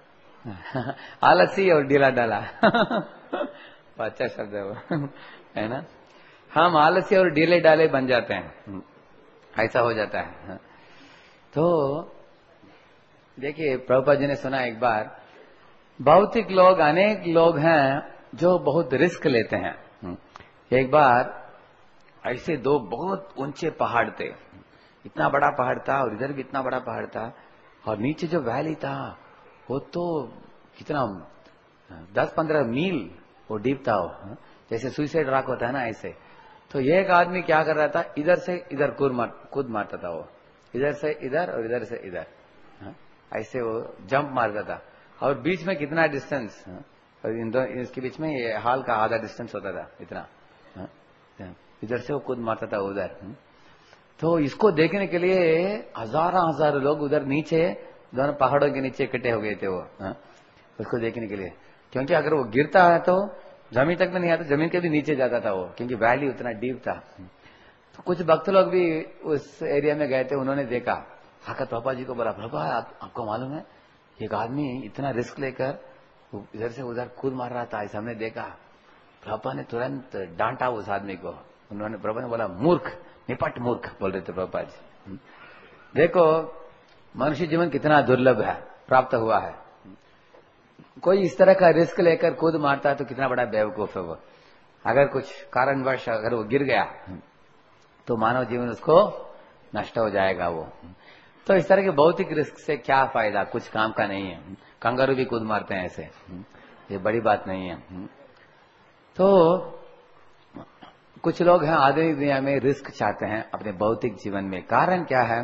आलसी और ढीला डाला। अच्छा शब्द है वो, है ना? हम आलसी और ढीले डाले बन जाते हैं, ऐसा हो जाता है। तो देखिए, प्रभुपाद जी ने सुना एक बार, भौतिक लोग अनेक लोग हैं जो बहुत रिस्क लेते हैं। एक बार ऐसे दो बहुत ऊंचे पहाड़ थे, इतना बड़ा पहाड़ था और इधर भी इतना बड़ा पहाड़ था, और नीचे जो वैली था वो तो कितना दस पंद्रह मील वो डीप था वो, जैसे सुइसाइड रॉक होता है ना ऐसे। तो ये एक आदमी क्या कर रहा था, इधर से इधर कूद मार कूद मारता था वो, इधर से इधर और इधर से इधर, ऐसे वो जंप मारता था। और बीच में कितना डिस्टेंस, और इन दो इसके बीच में ये हाल का आधा डिस्टेंस होता था इतना, इधर से वो कूद मारता था उधर। तो इसको देखने के लिए हजारों हजारों लोग उधर नीचे दोनों पहाड़ों के नीचे इकट्ठे हो गए थे वो, उसको देखने के लिए। क्योंकि अगर वो गिरता है तो जमीन तक में नहीं आता, जमीन के भी नीचे जाता था वो, क्योंकि वैली उतना डीप था। तो कुछ भक्त लोग भी उस एरिया में गए थे, उन्होंने देखा, आकर पापा जी को बोला, पापा आप, आपको मालूम है एक आदमी इतना रिस्क लेकर इधर से उधर कूद मार रहा था, ऐसा हमने देखा। पापा ने तुरंत डांटा उस आदमी को, उन्होंने पापा ने बोला मूर्ख, निपट मूर्ख बोल रहे थे पापा जी। देखो मनुष्य जीवन कितना दुर्लभ है, प्राप्त हुआ है। कोई इस तरह का रिस्क लेकर कूद मारता है तो कितना बड़ा बेवकूफ है वो। अगर कुछ कारणवश अगर वो गिर गया तो मानव जीवन उसको नष्ट हो जाएगा वो। तो इस तरह के भौतिक रिस्क से क्या फायदा, कुछ काम का नहीं है। कंगारू भी कूद मारते हैं ऐसे, ये बड़ी बात नहीं है। तो कुछ लोग हैं आधुनिक दुनिया में रिस्क चाहते हैं अपने भौतिक जीवन में, कारण क्या है?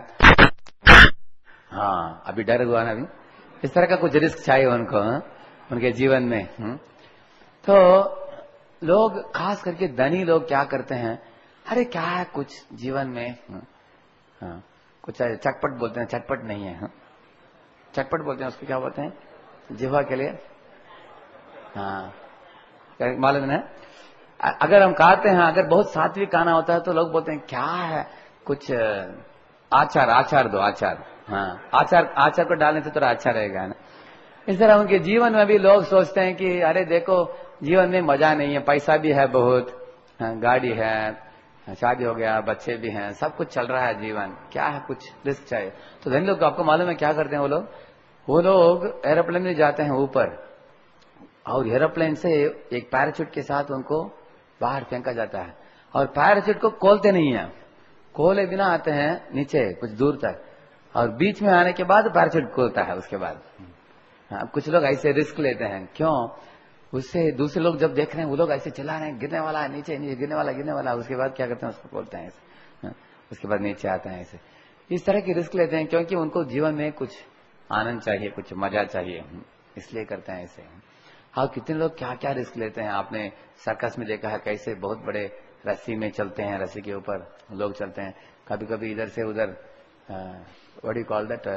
हाँ अभी डर हुआ ना, अभी इस तरह का कुछ रिस्क चाहिए उनको, हाँ? उनके जीवन में। हुँ? तो लोग खास करके धनी लोग क्या करते हैं, अरे क्या है कुछ जीवन में, हाँ कुछ चटपट बोलते हैं, चटपट नहीं है, हाँ? चटपट बोलते हैं उसको क्या बोलते हैं, जिह्वा के लिए, हाँ मालूम है। अगर हम खाते हैं, अगर बहुत सात्विक खाना होता है तो लोग बोलते हैं क्या है कुछ आचार, आचार दो आचार, हाँ आचार, आचार को डालने से थोड़ा अच्छा रहेगा ना। इस तरह उनके जीवन में भी लोग सोचते हैं कि अरे देखो जीवन में मजा नहीं है, पैसा भी है बहुत, गाड़ी है, शादी हो गया, बच्चे भी हैं, सब कुछ चल रहा है जीवन, क्या है कुछ रिस्क चाहिए। तो धनी लोग आपको मालूम है क्या करते हैं वो लोग, वो लोग एरोप्लेन में जाते हैं ऊपर, और एरोप्लेन से एक पैराशूट के साथ उनको बाहर फेंका जाता है, और पैराशूट को खोलते नहीं है, खोले बिना आते हैं नीचे कुछ दूर तक, और बीच में आने के बाद पैराशूट खोलता है उसके बाद। हाँ, कुछ लोग ऐसे रिस्क लेते हैं, क्यों? उससे दूसरे लोग जब देख रहे हैं वो लोग ऐसे चला रहे हैं, गिरने वाला है नीचे, नीचे गिरने वाला गिरने वाला, उसके बाद क्या करते हैं उसको खोलते हैं ऐसे, हाँ, उसके बाद नीचे आते हैं ऐसे। इस तरह की रिस्क लेते हैं क्योंकि उनको जीवन में कुछ आनंद चाहिए, कुछ मजा चाहिए, इसलिए करते हैं ऐसे। हाँ कितने लोग क्या क्या रिस्क लेते हैं, आपने सर्कस में देखा है कैसे बहुत बड़े रस्सी में चलते हैं, रस्सी के ऊपर लोग चलते हैं, कभी कभी इधर से उधर, व्हाट डू कॉल दैट,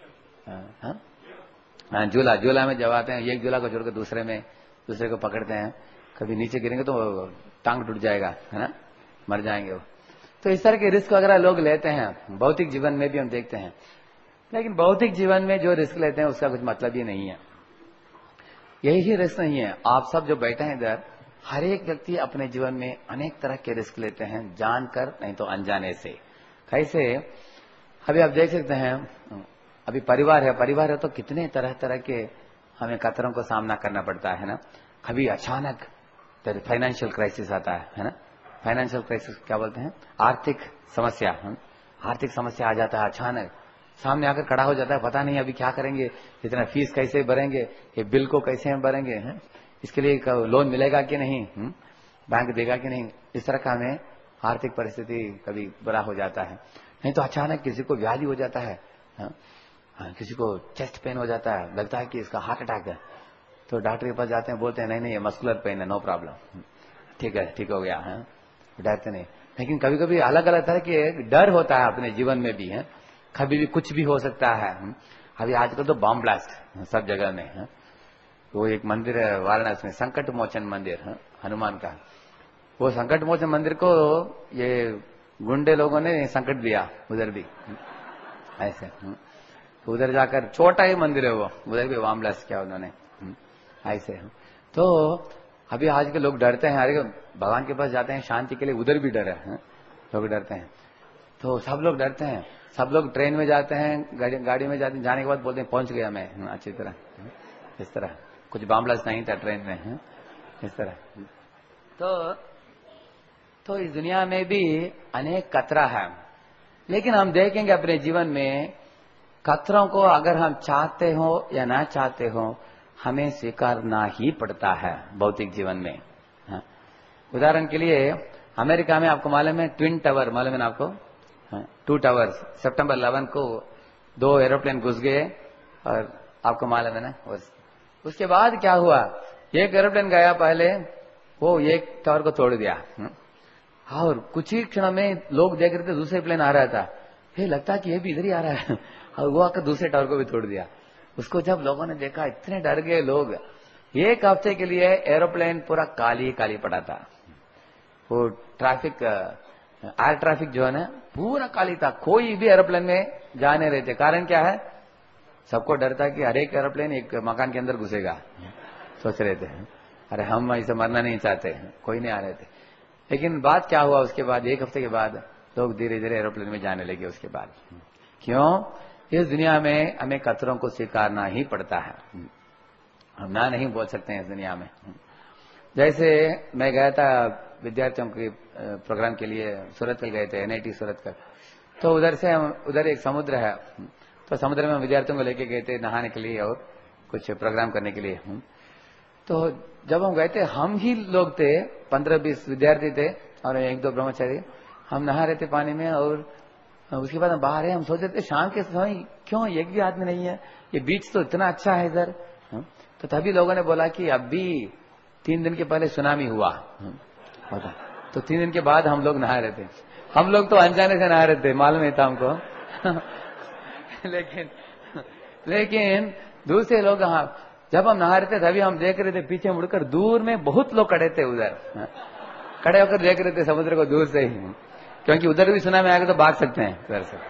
हाँ झूला, झूला में जब आते हैं एक झूला को छोड़कर दूसरे में दूसरे को पकड़ते हैं, कभी नीचे गिरेंगे तो टांग टूट जाएगा, है ना, मर जाएंगे वो। तो इस तरह के रिस्क वगैरह लोग लेते हैं, भौतिक जीवन में भी हम देखते हैं। लेकिन भौतिक जीवन में जो रिस्क लेते हैं उसका कुछ मतलब ही नहीं है, यही रिस्क नहीं है। आप सब जो बैठे हैं इधर, हर एक व्यक्ति अपने जीवन में अनेक तरह के रिस्क लेते हैं, जानकर नहीं तो अनजाने से। कैसे? अभी आप देख सकते हैं, अभी परिवार है, परिवार है तो कितने तरह तरह के हमें खतरों को सामना करना पड़ता है ना। कभी अचानक फाइनेंशियल क्राइसिस आता है, है ना। फाइनेंशियल क्राइसिस क्या बोलते हैं, आर्थिक समस्या, है? आर्थिक समस्या आ जाता है, अचानक सामने आकर खड़ा हो जाता है, पता नहीं अभी क्या करेंगे, इतना फीस कैसे भरेंगे, ये बिल को कैसे हम भरेंगे, है? इसके लिए लोन मिलेगा कि नहीं, हुँ? बैंक देगा कि नहीं, इस तरह का हमें आर्थिक परिस्थिति कभी बुरा हो जाता है। नहीं तो अचानक किसी को व्याधि हो जाता है, है? किसी को चेस्ट पेन हो जाता है, लगता है कि इसका हार्ट अटैक है, तो डॉक्टर के पास जाते हैं, बोलते हैं नहीं नहीं ये मस्कुलर पेन है, नो प्रॉब्लम, ठीक है ठीक हो गया, है? डरते नहीं। लेकिन कभी कभी अलग अलग तरह के डर होता है अपने जीवन में भी, है? कभी भी कुछ भी हो सकता है। अभी आजकल तो बॉम्ब ब्लास्ट सब जगह में है। वो एक मंदिर है वाराणसी में, संकट मोचन मंदिर है हनुमान का। वो संकट मोचन मंदिर को ये गुंडे लोगों ने संकट दिया, उधर भी ऐसे, तो उधर जाकर छोटा ही मंदिर है वो, उधर भी बॉम्ब ब्लास्ट किया उन्होंने ऐसे। तो अभी आज के लोग डरते हैं, अरे भगवान के पास जाते हैं शांति के लिए, उधर भी डर है, लोग डरते हैं। तो सब लोग डरते हैं, सब लोग ट्रेन में जाते हैं, गाड़ी, गाड़ी में जाते हैं, जाने के बाद बोलते हैं पहुंच गया मैं अच्छी तरह, इस तरह कुछ बॉम्ब ब्लास्ट नहीं था ट्रेन में, है? इस तरह। तो तो इस दुनिया में भी अनेक खतरा है, लेकिन हम देखेंगे अपने जीवन में खतरों को अगर हम चाहते हो या ना चाहते हो, हमें स्वीकारना ही पड़ता है भौतिक जीवन में। हाँ। उदाहरण के लिए अमेरिका में आपको मालूम है ट्विन टावर, मालूम है ना आपको? हाँ। टू टावर्स सितंबर ग्यारह को दो एरोप्लेन घुस गए और आपको मालूम है ना। उसके बाद क्या हुआ, एक एरोप्लेन गया पहले, वो एक टावर को तोड़ दिया और कुछ ही क्षण में लोग देख रहे थे दूसरे प्लेन आ रहा था, ये लगता कि ये भी इधर ही आ रहा है और वो आकर दूसरे टावर को भी तोड़ दिया। उसको जब लोगों ने देखा इतने डर गए लोग। एक हफ्ते के लिए एरोप्लेन पूरा काली काली पड़ा था। वो ट्रैफिक, एयर ट्रैफिक जो है ना पूरा काली था, कोई भी एरोप्लेन में जा नहीं रहे थे। कारण क्या है, सबको डर था कि हर एक एरोप्लेन एक मकान के अंदर घुसेगा। सोच रहे थे अरे हम ऐसे मरना नहीं चाहते, कोई नहीं आ रहे थे। लेकिन बात क्या हुआ, उसके बाद एक हफ्ते के बाद लोग धीरे धीरे एरोप्लेन में जाने लगे। उसके बाद क्यों, इस दुनिया में हमें कचरों को स्वीकारना ही पड़ता है, हम ना नहीं बोल सकते हैं इस दुनिया में। जैसे मैं गया था विद्यार्थियों के प्रोग्राम के लिए, सूरत गए थे, एन आई टी सूरत का। तो उधर से हम, उधर एक समुद्र है, तो समुद्र में विद्यार्थियों को लेके गए थे नहाने के लिए और कुछ प्रोग्राम करने के लिए। तो जब हम गए थे, हम ही लोग थे, पंद्रह बीस विद्यार्थी थे और एक दो ब्रह्मचारी। हम नहा रहे थे पानी में और उसके बाद हम बाहर है, हम सोच रहे थे शाम के समय क्यों एक भी आदमी नहीं है, ये बीच तो इतना अच्छा है इधर। तो तभी लोगों ने बोला कि अभी तीन दिन के पहले सुनामी हुआ, तो तीन दिन के बाद हम लोग नहा रहे थे। हम लोग तो अनजाने से नहा रहे थे, मालूम नहीं था हमको लेकिन लेकिन दूसरे लोग, हाँ, जब हम नहा रहे थे तभी हम देख रहे थे पीछे मुड़कर दूर में बहुत लोग खड़े थे, उधर खड़े होकर देख रहे थे समुद्र को दूर से ही, क्योंकि उधर भी सुनामी आएगा तो भाग सकते हैं उधर से।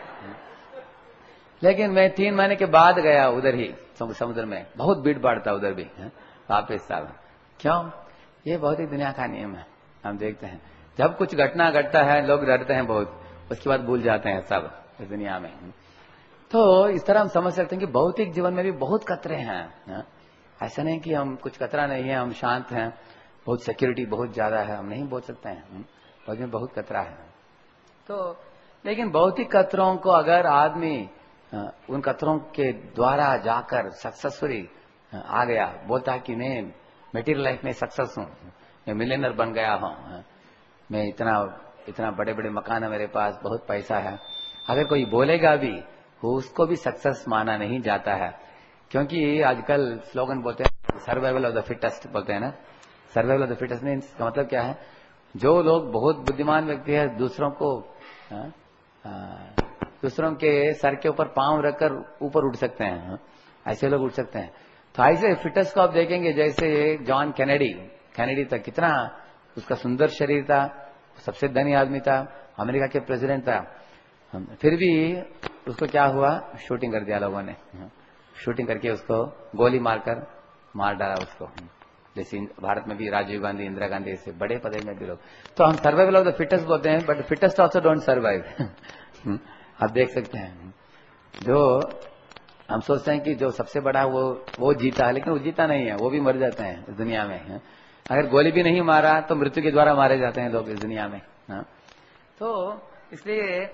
लेकिन मैं तीन महीने के बाद गया उधर ही समुद्र में, बहुत भीड़ भाड़ था उधर भी वापिस साल। क्यों, ये बहुत ही दुनिया का नियम है। हम देखते हैं जब कुछ घटना घटता है लोग डरते हैं बहुत, उसके बाद भूल जाते हैं सब इस दुनिया में। तो इस तरह हम समझ सकते हैं कि भौतिक जीवन में भी बहुत खतरे हैं। ऐसा नहीं कि हम कुछ खतरा नहीं है, हम शांत हैं, बहुत सिक्योरिटी बहुत ज्यादा है, हम नहीं बोल सकते हैं, में बहुत खतरा है। तो लेकिन भौतिक खतरों को अगर आदमी उन खतरों के द्वारा जाकर सक्सेसफुली आ गया, बोलता है कि मैं मटेरियल लाइफ में सक्सेस हूँ, मैं मिलियनर बन गया हूँ, मैं इतना इतना बड़े बड़े मकान है मेरे पास, बहुत पैसा है, अगर कोई बोलेगा भी उसको भी सक्सेस माना नहीं जाता है। क्योंकि आजकल स्लोगन बोलते हैं सर्वाइवल ऑफ द फिटेस्ट, बोलते हैं ना, survival of the fittest means का मतलब क्या है, जो लोग बहुत बुद्धिमान व्यक्ति है दूसरों को आ, आ, दूसरों के सर के ऊपर पांव रखकर ऊपर उठ सकते हैं, ऐसे लोग उठ सकते हैं। तो ऐसे फिटनेस को आप देखेंगे, जैसे जॉन कैनेडी, कैनेडी था, कितना उसका सुंदर शरीर था, सबसे धनी आदमी था, अमेरिका के प्रेसिडेंट था, फिर भी उसको क्या हुआ, शूटिंग कर दिया लोगों ने, शूटिंग करके उसको गोली मारकर मार डाला उसको। जैसे भारत में भी राजीव गांधी, इंदिरा गांधी, ऐसे बड़े पद में भी लोग। तो हम सर्वाइवल ऑफ द फिटेस्ट बोलते हैं, but fittest also don't survive. आप देख सकते हैं, जो हम सोचते हैं कि जो सबसे बड़ा वो वो जीता है, लेकिन वो जीता नहीं है, वो भी मर जाते हैं इस दुनिया में। अगर गोली भी नहीं मारा तो मृत्यु के द्वारा मारे जाते हैं लोग इस दुनिया में। तो इसलिए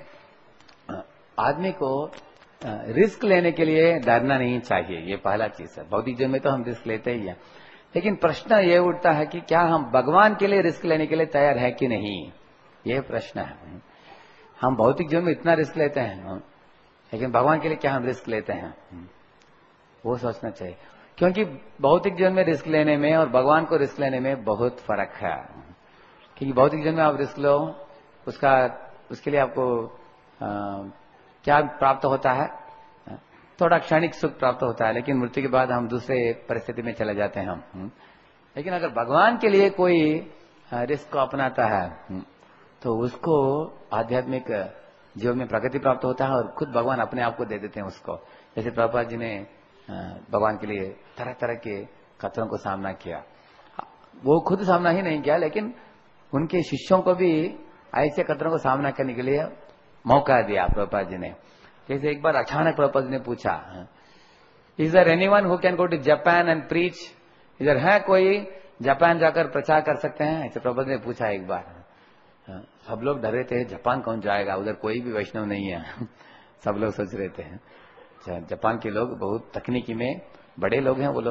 आदमी को रिस्क लेने के लिए डरना नहीं चाहिए, ये पहला चीज है। भौतिक जीवन में तो हम रिस्क लेते ही हैं, लेकिन प्रश्न ये उठता है कि क्या हम भगवान के लिए रिस्क लेने के लिए तैयार है कि नहीं, ये प्रश्न है। हम भौतिक जीवन में इतना रिस्क लेते हैं, लेकिन भगवान के लिए क्या हम रिस्क लेते हैं, वो सोचना चाहिए। क्योंकि भौतिक जीवन में रिस्क लेने में और भगवान को रिस्क लेने में बहुत फर्क है। क्योंकि भौतिक जीवन में आप रिस्क लो, उसका उसके लिए आपको आ, क्या प्राप्त होता है, थोड़ा क्षणिक सुख प्राप्त होता है, लेकिन मृत्यु के बाद हम दूसरे परिस्थिति में चले जाते हैं हम। लेकिन अगर भगवान के लिए कोई रिस्क को अपनाता है तो उसको आध्यात्मिक जीवन में प्रगति प्राप्त होता है और खुद भगवान अपने आप को दे देते हैं उसको। जैसे प्रभुपाद जी ने भगवान के लिए तरह तरह के खतरों को सामना किया, वो खुद सामना ही नहीं किया, लेकिन उनके शिष्यों को भी ऐसे खतरों को सामना करने के लिए मौका दिया प्रभुपाद जी ने। जैसे एक बार अचानक प्रभुपाद जी ने पूछा, is there anyone who can go to Japan and preach, इधर है कोई जापान जाकर प्रचार कर सकते हैं, ऐसे प्रभुपाद जी ने पूछा एक बार। सब लोग डर रहे थे, जापान कौन जाएगा, उधर कोई भी वैष्णव नहीं है सब लोग सोच रहे थे। जापान के लोग बहुत तकनीकी में बड़े लोग हैं वो लोग,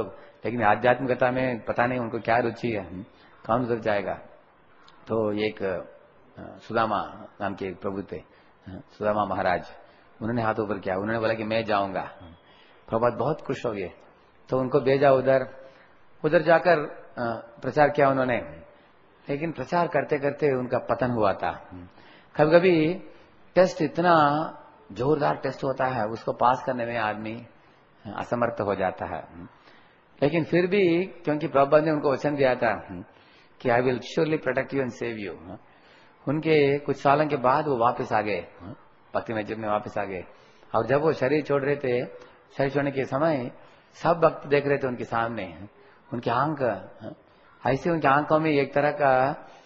लेकिन आध्यात्मिकता में पता नहीं उनको क्या रुचि है, कौन उधर जाएगा। तो एक सुदामा नाम के एक प्रभु थे, सुदामा महाराज, उन्होंने हाथ ऊपर किया, उन्होंने बोला कि मैं जाऊंगा। प्रभुपाद बहुत खुश हो गए, तो उनको भेजा उधर। उधर जाकर प्रचार किया उन्होंने, लेकिन प्रचार करते करते उनका पतन हुआ था। कभी कभी टेस्ट इतना जोरदार टेस्ट होता है, उसको पास करने में आदमी असमर्थ हो जाता है। लेकिन फिर भी क्योंकि प्रभुपाद ने उनको वचन दिया था कि I will surely protect you and save you, उनके कुछ सालों के बाद वो वापस आ गए, भक्ति में जब में वापस आ गए। और जब वो शरीर छोड़ रहे थे, शरीर छोड़ने के समय सब भक्त देख रहे थे उनके सामने, उनकी आंख ऐसे, उनकी आंखों में एक तरह का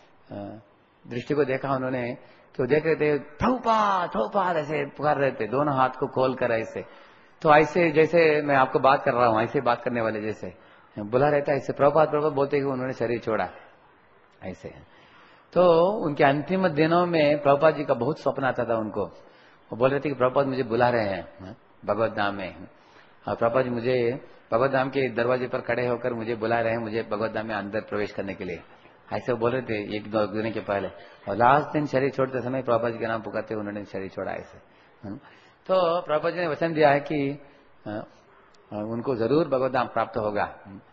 दृष्टि को देखा उन्होंने कि वो देख रहे थे प्रभुपाद प्रभुपाद ऐसे पुकार रहे थे, दोनों हाथ को खोल कर ऐसे। तो ऐसे जैसे मैं आपको बात कर रहा हूं, ऐसे बात करने वाले जैसे बुला रहता है, ऐसे प्रभुपाद प्रभुपाद बोलते कि उन्होंने शरीर छोड़ा ऐसे। तो उनके अंतिम दिनों में प्रभुपाद जी का बहुत स्वप्न आता था उनको। वो बोल रहे थे कि प्रभुपाद मुझे बुला रहे हैं भगवत धाम में, और प्रभुपाद जी मुझे भगवत धाम के दरवाजे पर खड़े होकर मुझे बुला रहे हैं, मुझे भगवत धाम में अंदर प्रवेश करने के लिए, ऐसे वो बोल रहे थे एक दो दिन के पहले। और लास्ट दिन शरीर छोड़ते समय प्रभुपाद जी के नाम पुकारते उन्होंने शरीर छोड़ा ऐसे। तो प्रभुपाद जी ने वचन दिया है कि उनको जरूर भगवत धाम प्राप्त होगा,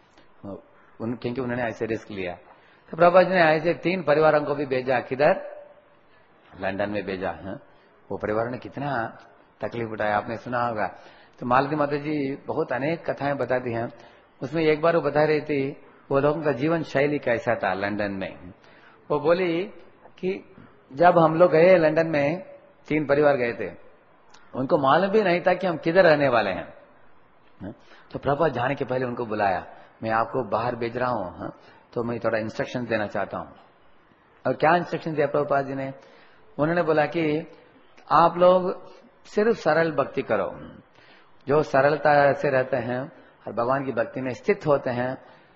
क्योंकि उन्होंने ऐसे रिस्क लिया। तो प्रभुपाद जी ने ऐसे तीन परिवारों को भी भेजा, किधर, लंदन में भेजा। वो परिवारों ने कितना तकलीफ उठाया आपने सुना होगा। तो मालती माता जी बहुत अनेक कथाएं बताती हैं, उसमें एक बार वो बता रही थी वो लोगों का जीवन शैली कैसा था लंदन में। वो बोली कि जब हम लोग गए लंदन में, तीन परिवार गए थे, उनको मालूम भी नहीं था कि हम किधर रहने वाले हैं। तो प्रभुपाद जाने के पहले उनको बुलाया, मैं आपको बाहर भेज रहा हूं, तो मैं थोड़ा इंस्ट्रक्शन देना चाहता हूं। और क्या इंस्ट्रक्शन दिया प्रभुपाद जी ने? उन्होंने बोला कि आप लोग सिर्फ सरल भक्ति करो, जो सरलता से रहते हैं और भगवान की भक्ति में स्थित होते हैं,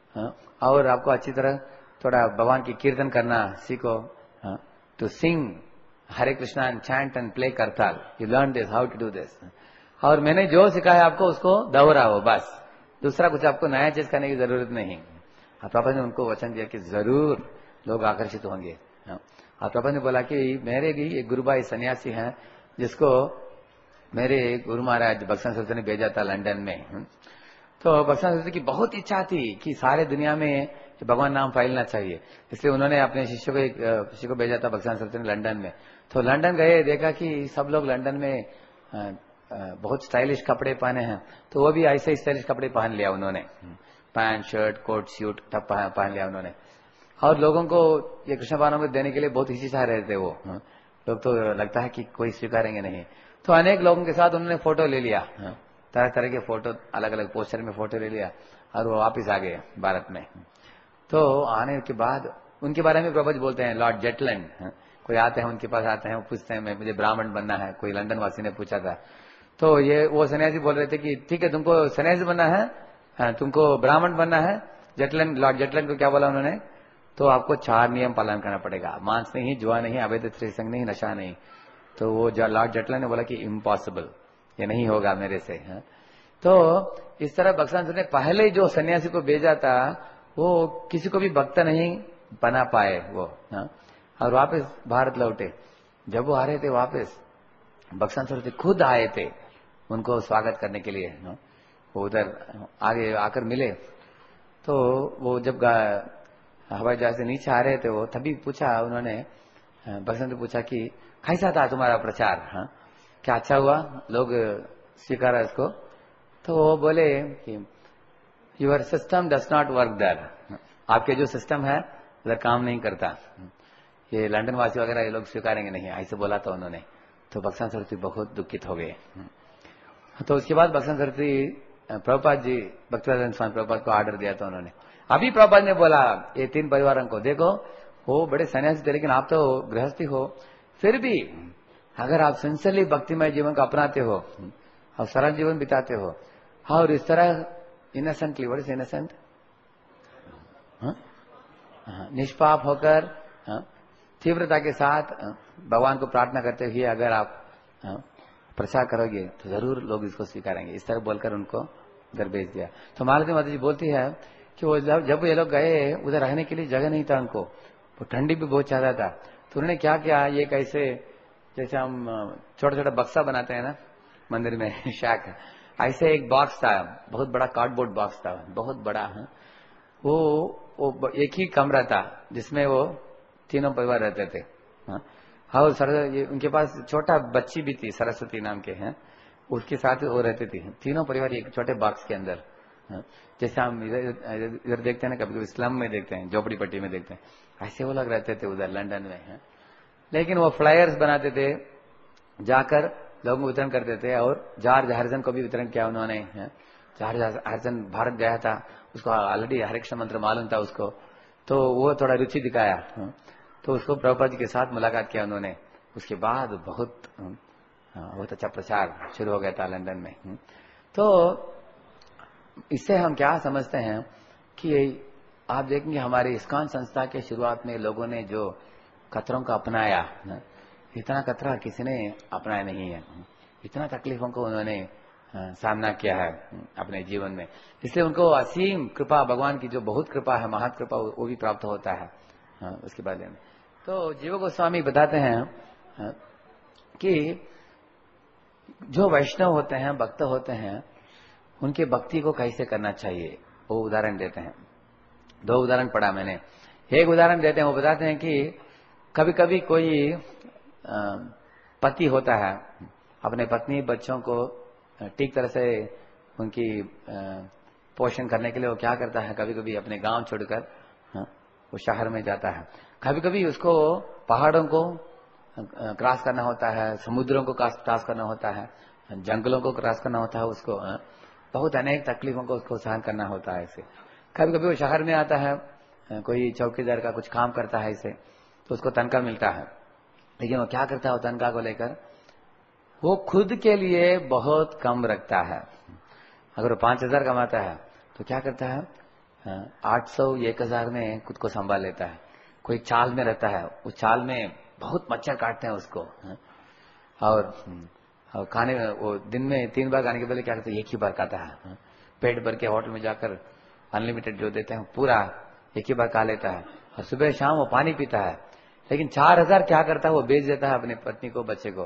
और आपको अच्छी तरह थोड़ा भगवान की कीर्तन करना सीखो, to sing Hare Krishna and chant and play kartal, you learn this, how to do this. और मैंने जो सिखाया आपको उसको दोहराओ, बस दूसरा कुछ आपको नया चीज करने की जरूरत नहीं। और प्रभुपाद ने उनको वचन दिया कि जरूर लोग आकर्षित होंगे। और प्रभुपाद ने बोला कि मेरे भी एक गुरुभाई सन्यासी हैं जिसको मेरे गुरु महाराज बक्सर सरस्वती ने भेजा था लंदन में। तो बक्सर सरस्वती की बहुत इच्छा थी कि सारे दुनिया में भगवान नाम फैलना चाहिए, इसलिए उन्होंने अपने शिष्य को एक शिष्य को भेजा था बक्सर सरस्वती ने लंदन में। तो लंदन गए, देखा कि सब लोग लंदन में बहुत स्टाइलिश कपड़े पहने हैं, तो वो भी ऐसे स्टाइलिश कपड़े पहन लिया उन्होंने, पैंट शर्ट कोट सूट सब पहन लिया उन्होंने। और लोगों को ये कृष्ण भावनामृत देने के लिए बहुत हिचकिचा रहे थे वो लोग, तो लगता है कि कोई स्वीकारेंगे नहीं। तो अनेक लोगों के साथ उन्होंने फोटो ले लिया, तरह तरह के फोटो, अलग अलग पोस्टर में फोटो ले लिया, और वो वापिस आ गए भारत में। तो आने के बाद उनके बारे में प्रभुपाद बोलते हैं लॉर्ड जेटलैंड, कोई आते हैं उनके पास आते हैं, वो पूछते हैं मैं मुझे ब्राह्मण बनना है, कोई लंदन वासी ने पूछा था। तो ये वो सन्यासी बोल रहे थे कि ठीक है तुमको सन्यासी बनना है, तुमको ब्राह्मण बनना है। जेटलैंड, लॉर्ड जेटलैंड को क्या बोला उन्होंने? तो आपको चार नियम पालन करना पड़ेगा, मांस नहीं, जुआ नहीं, अवैध स्त्रीसंग नहीं, नशा नहीं। तो वो लॉर्ड जेटलैंड ने बोला कि इम्पॉसिबल, ये नहीं होगा मेरे से। है? तो इस तरह बक्सर ने पहले जो सन्यासी को भेजा था वो किसी को भी भक्त नहीं बना पाए वो, है? और वापस भारत लौटे। जब वो आ रहे थे वापस, बक्सर सरस्वती खुद आए थे उनको स्वागत करने के लिए। है? वो उधर आगे आकर मिले, तो वो जब हवाई जहाज से नीचे आ रहे थे वो तभी पूछा उन्होंने, बक्सर ने पूछा कि कैसा था तुम्हारा प्रचार, हा? क्या अच्छा हुआ, लोग स्वीकारा इसको? तो वो बोले कि your system does not work there, आपके जो सिस्टम है उधर काम नहीं करता, ये लंदन वासी वगैरह ये लोग स्वीकारेंगे नहीं, ऐसे बोला था उन्होंने। तो बक्सर सरस्वती बहुत दुखित हो गए। तो उसके बाद बक्सर सरस्वती प्रभुपाद जी, भक्तिवेदांत स्वामी प्रभुपाद को ऑर्डर दिया था उन्होंने। अभी प्रभुपाद ने बोला ये तीन परिवारों को, देखो वो बड़े सन्यासी थे लेकिन आप तो गृहस्थी हो, फिर भी अगर आप सिंसियरली भक्तिमय जीवन को अपनाते हो और सरल जीवन बिताते हो और इस तरह इनोसेंटली, व्हाट इज इनोसेंट, निष्पाप होकर तीव्रता के साथ भगवान को प्रार्थना करते हुए अगर आप प्रचार करोगे तो जरूर लोग इसको स्वीकारेंगे। इस तरह बोलकर उनको उधर भेज दिया। तो मालती माता जी बोलती है कि वो जब जब ये लोग गए उधर रहने के लिए जगह नहीं था उनको, वो ठंडी भी बहुत ज्यादा था। तो उन्होंने क्या किया, ये कैसे जैसे हम छोटा छोटा बक्सा बनाते हैं ना मंदिर में शैक, ऐसे एक बॉक्स था, बहुत बड़ा कार्डबोर्ड बॉक्स था, बहुत बड़ा है वो वो एक ही कमरा था जिसमें वो तीनों परिवार रहते थे। हाँ, सरस्वती उनके पास छोटा बच्ची भी थी, सरस्वती नाम के हैं, उसके साथ वो रहती थी, तीनों परिवार एक छोटे बॉक्स के अंदर। जैसे हम इधर इधर देखते हैं ना, कभी कभी इस्लाम में देखते हैं, झोपड़ी पट्टी में देखते हैं, ऐसे वो लोग रहते थे उधर लंदन में है। लेकिन वो फ्लायर्स बनाते थे, जाकर लोगों को वितरण करते थे, और जॉर्ज हरिसन को भी वितरण किया उन्होंने। जॉर्ज हरिसन भारत गया था, उसको ऑलरेडी हरे कृष्ण मंत्र मालूम था उसको, तो वो थोड़ा रुचि दिखाया, तो उसको प्रभुपाद जी के साथ मुलाकात किया उन्होंने। उसके बाद बहुत बहुत अच्छा प्रचार शुरू हो गया था लंदन में। तो इससे हम क्या समझते हैं कि आप देखेंगे हमारे इस्कॉन संस्था के शुरुआत में लोगों ने जो कतरों का अपनाया, इतना कतरा किसी ने अपनाया नहीं है, इतना तकलीफों को उन्होंने सामना किया है अपने जीवन में। इसलिए उनको असीम कृपा, भगवान की जो बहुत कृपा है, महत कृपा, वो भी प्राप्त होता है उसके बारे में। तो जीव गोस्वामी बताते हैं कि जो वैष्णव होते हैं, भक्त होते हैं, उनके भक्ति को कैसे करना चाहिए वो उदाहरण देते हैं। दो उदाहरण पढ़ा मैंने, एक उदाहरण देते हैं, वो बताते हैं कि कभी कभी कोई पति होता है, अपने पत्नी बच्चों को ठीक तरह से उनकी पोषण करने के लिए वो क्या करता है, कभी कभी अपने गांव छोड़कर वो शहर में जाता है। कभी कभी उसको पहाड़ों को क्रॉस करना होता है, समुद्रों को क्रॉस करना होता है, जंगलों को क्रॉस करना होता है, उसको बहुत अनेक तकलीफों को उसको सहन करना होता है। इसे कभी कभी वो शहर में आता है, कोई चौकीदार का कुछ काम करता है इसे, तो उसको तनख्वाह मिलता है, लेकिन वो क्या करता है, वो तनख्वाह को लेकर वो खुद के लिए बहुत कम रखता है। अगर वो पांच हजार कमाता है तो क्या करता है, आठ सौ एक हजार में खुद को संभाल लेता है। कोई चाल में रहता है, उस चाल में बहुत मच्छर काटते हैं उसको, और, और खाने वो दिन में तीन बार खाने के पहले क्या करता है, एक ही बार खाता है। पेट भर के होटल में जाकर अनलिमिटेड जो देते हैं पूरा एक ही बार खा लेता है, और सुबह शाम वो पानी पीता है। लेकिन चार हजार क्या करता है, वो बेच देता है अपनी पत्नी को, बच्चे को,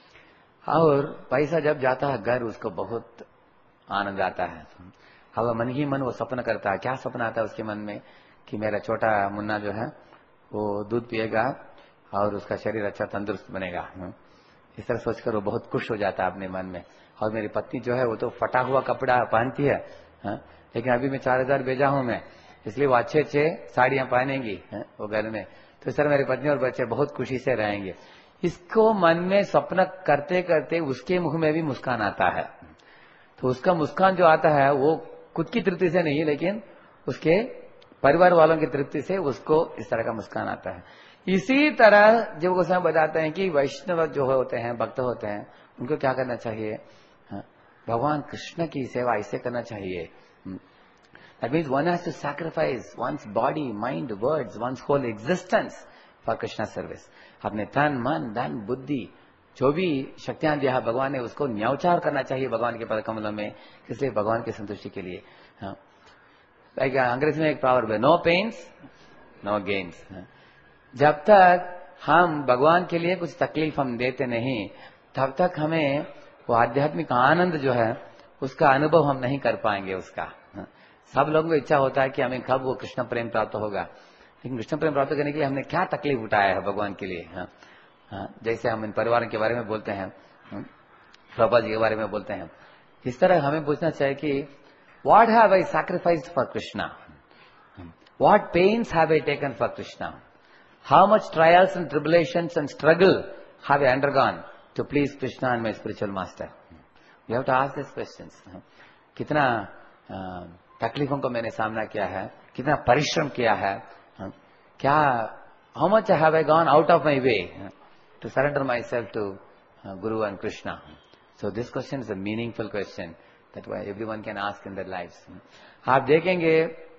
और पैसा जब जाता है घर, उसको बहुत आनंद आता है। अब मन ही मन वो सपना करता है, क्या सपना आता है उसके मन में, कि मेरा छोटा मुन्ना जो है वो दूध पिएगा और उसका शरीर अच्छा तंदुरुस्त बनेगा। इस तरह सोचकर वो बहुत खुश हो जाता है अपने मन में। और मेरी पत्नी जो है वो तो फटा हुआ कपड़ा पहनती है, है? लेकिन अभी मैं चार हजार भेजा हूं मैं, इसलिए वो अच्छे अच्छे साड़ियां पहनेंगी वो घर में, तो इस तरह मेरी पत्नी और बच्चे बहुत खुशी से रहेंगे। इसको मन में स्वप्न करते करते उसके मुख में भी मुस्कान आता है। तो उसका मुस्कान जो आता है वो खुद की तृप्ति से नहीं, लेकिन उसके परिवार वालों की तृप्ति से उसको इस तरह का मुस्कान आता है। इसी तरह जब गोस्वामी बताते हैं कि वैष्णव जो होते हैं, भक्त होते हैं, उनको क्या करना चाहिए, भगवान कृष्ण की सेवा ऐसे करना चाहिए। That means one has to sacrifice one's body, mind, words, one's whole existence for Krishna service. अपने तन, मन, धन, बुद्धि, जो भी शक्तियां दिया है भगवान ने, उसको न्यौछावर करना चाहिए भगवान के पद कमलों में, इसलिए भगवान की संतुष्टि के लिए। हाँ, अंग्रेजी में एक प्रॉवर्ब है, नो पेन्स नो गेन्स। जब तक हम भगवान के लिए कुछ तकलीफ हम देते नहीं, तब तक हमें वो आध्यात्मिक आनंद जो है उसका अनुभव हम नहीं कर पाएंगे उसका। सब लोगों को इच्छा होता है कि हमें कब वो कृष्ण प्रेम प्राप्त होगा, लेकिन कृष्ण प्रेम प्राप्त करने के लिए हमने क्या तकलीफ उठाया है भगवान के लिए। हाँ, हाँ, जैसे हम इन परिवारों के बारे में बोलते हैं, प्रभुपाद जी के बारे में बोलते हैं, इस तरह हमें पूछना चाहिए कि what have I sacrificed for Krishna, what pains have I taken for Krishna, how much trials and tribulations and struggle have I undergone to please Krishna and my spiritual master. We have to ask this questions. कितना तकलीफों को मैंने सामना किया है, कितना परिश्रम किया है, क्या how much have I gone out of my way to surrender my self to guru and Krishna. So this question is a meaningful question that everyone can ask in their lives. आप देखेंगे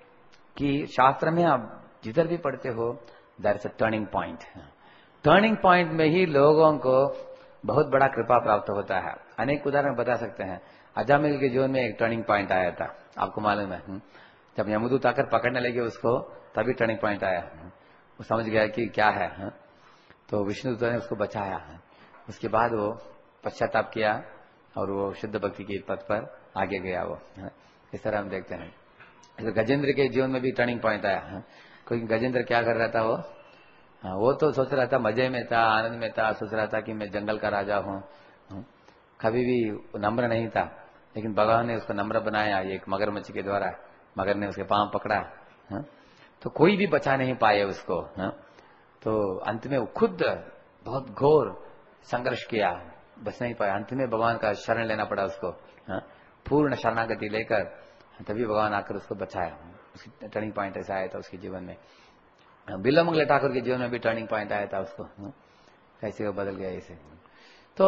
कि शास्त्र में आप जिधर भी पढ़ते हो, that is a turning point. Turning point में ही लोगों को बहुत बड़ा कृपा प्राप्त होता है। अनेक उदाहरण बता सकते हैं। अजामिल के जीवन में एक टर्निंग पॉइंट आया था, आपको मालूम है। जब यमदूत आकर पकड़ने लगे उसको, तभी टर्निंग पॉइंट आया। वो समझ गया कि क्या है, तो विष्णुदूत ने उसको बचाया। उसके बाद वो पश्चाताप किया और वो शुद्ध भक्ति के पथ पर आगे गया। वो इस तरह हम देखते हैं। तो गजेंद्र के जीवन में भी टर्निंग पॉइंट आया, क्योंकि गजेंद्र क्या कर रहा था, वो वो तो सोच रहा था, मजे में था, आनंद में था, सोच रहा था कि मैं जंगल का राजा हूँ, कभी भी नम्र नहीं था। लेकिन भगवान ने उसको नम्र बनाया एक मगरमच्छ के द्वारा। मगर ने उसके पांव पकड़ा, हा? तो कोई भी बचा नहीं पाए उसको। हा? तो अंत में वो खुद बहुत घोर संघर्ष किया, बच नहीं पाया। अंत में भगवान का शरण लेना पड़ा उसको, हा? पूर्ण शरणागति लेकर, तभी भगवान आकर उसको बचाया। उसकी टर्निंग पॉइंट ऐसा आया था उसके जीवन में। बिल्वामंगला ठाकुर के जीवन में भी टर्निंग पॉइंट आया था उसको, कैसे वो बदल गया इसे। तो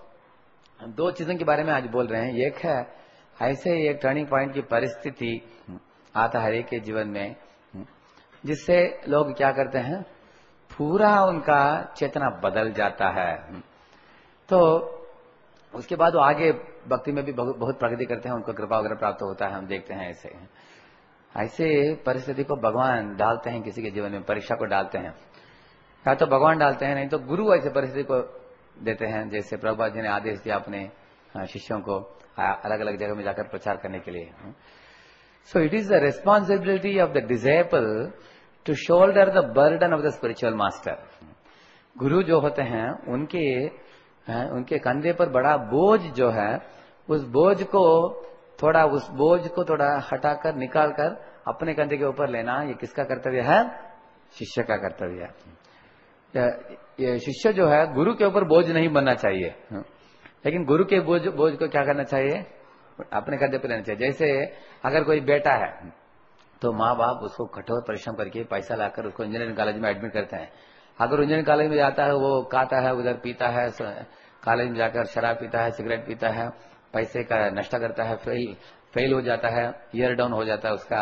दो चीजों के बारे में आज बोल रहे हैं। एक है ऐसे एक टर्निंग पॉइंट की परिस्थिति आता है एक के जीवन में, जिससे लोग क्या करते हैं, पूरा उनका चेतना बदल जाता है। तो उसके बाद वो आगे भक्ति में भी बहुत प्रगति करते हैं, उनको कृपा वगैरह प्राप्त होता है। हम देखते हैं ऐसे ऐसे परिस्थिति को भगवान डालते हैं किसी के जीवन में, परीक्षा को डालते हैं। या तो भगवान डालते हैं, नहीं तो गुरु ऐसे परिस्थिति को देते हैं। जैसे प्रभुपाद जी ने आदेश दिया अपने शिष्यों को अलग अलग जगह में जाकर प्रचार करने के लिए। So it is the responsibility of the disciple to shoulder the burden of the spiritual master. गुरु जो होते हैं उनके उनके कंधे पर बड़ा बोझ जो है, उस बोझ को थोड़ा उस बोझ को थोड़ा हटाकर निकालकर अपने कंधे के ऊपर लेना, ये किसका कर्तव्य है? शिष्य का कर्तव्य है। ये शिष्य जो है गुरु के ऊपर बोझ नहीं बनना चाहिए, लेकिन गुरु के बोझ बोझ को क्या करना चाहिए? अपने कंधे पर लेना चाहिए। जैसे अगर कोई बेटा है तो माँ बाप उसको कठोर परिश्रम करके पैसा लाकर उसको इंजीनियरिंग कॉलेज में एडमिट करते हैं। अगर इंजीनियरिंग कॉलेज में जाता है, वो खाता है, उधर पीता है, कॉलेज में जाकर शराब पीता है, सिगरेट पीता है, पैसे का नष्ट करता है, फेल फेल हो जाता है, ईयर डाउन हो जाता है उसका,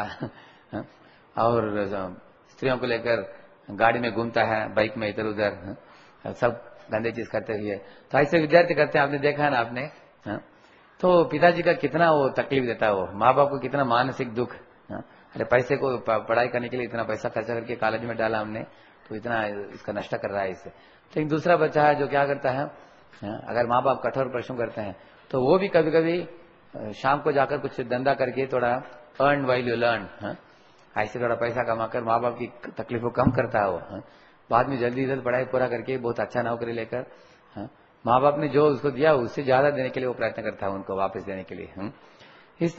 और स्त्रियों को लेकर गाड़ी में घूमता है, बाइक में इधर उधर, सब गंदे चीज करते हुए। तो ऐसे विद्यार्थी करते हैं, आपने देखा है ना आपने। तो पिताजी का कितना वो तकलीफ देता है, वो माँ बाप को कितना मानसिक दुख। अरे पैसे को पढ़ाई करने के लिए इतना पैसा खर्चा करके कॉलेज में डाला हमने, तो इतना इसका नष्ट कर रहा है इससे। तो एक दूसरा बच्चा है जो क्या करता है, अगर माँ बाप कठोर परिश्रम करते हैं तो वो भी कभी कभी शाम को जाकर कुछ धंधा करके थोड़ा अर्न वाइल यू लर्न, ऐसे थोड़ा पैसा कमाकर माँ बाप की तकलीफ को कम करता है वो। बाद में जल्दी जल्दी पढ़ाई पूरा करके बहुत अच्छा नौकरी लेकर माँ बाप ने जो उसको दिया उससे ज्यादा देने के लिए वो प्रयत्न करता है, उनको वापस देने के लिए। इस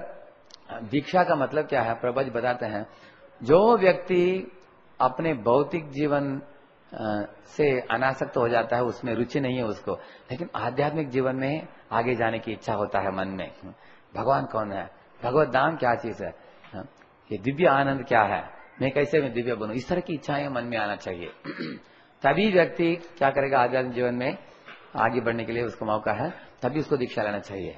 तरह दीक्षा का मतलब क्या है, प्रभु जी बताते हैं, जो व्यक्ति अपने भौतिक जीवन से अनासक्त हो जाता है, उसमें रुचि नहीं है उसको, लेकिन आध्यात्मिक जीवन में आगे जाने की इच्छा होता है मन में। भगवान कौन है, भगवत धाम क्या चीज है, ये दिव्य आनंद क्या है, मैं कैसे मैं दिव्य बनूं, इस तरह की इच्छाएं मन में आना चाहिए। तभी व्यक्ति क्या करेगा, आध्यात्मिक जीवन में आगे बढ़ने के लिए उसको मौका है, तभी उसको दीक्षा लेना चाहिए।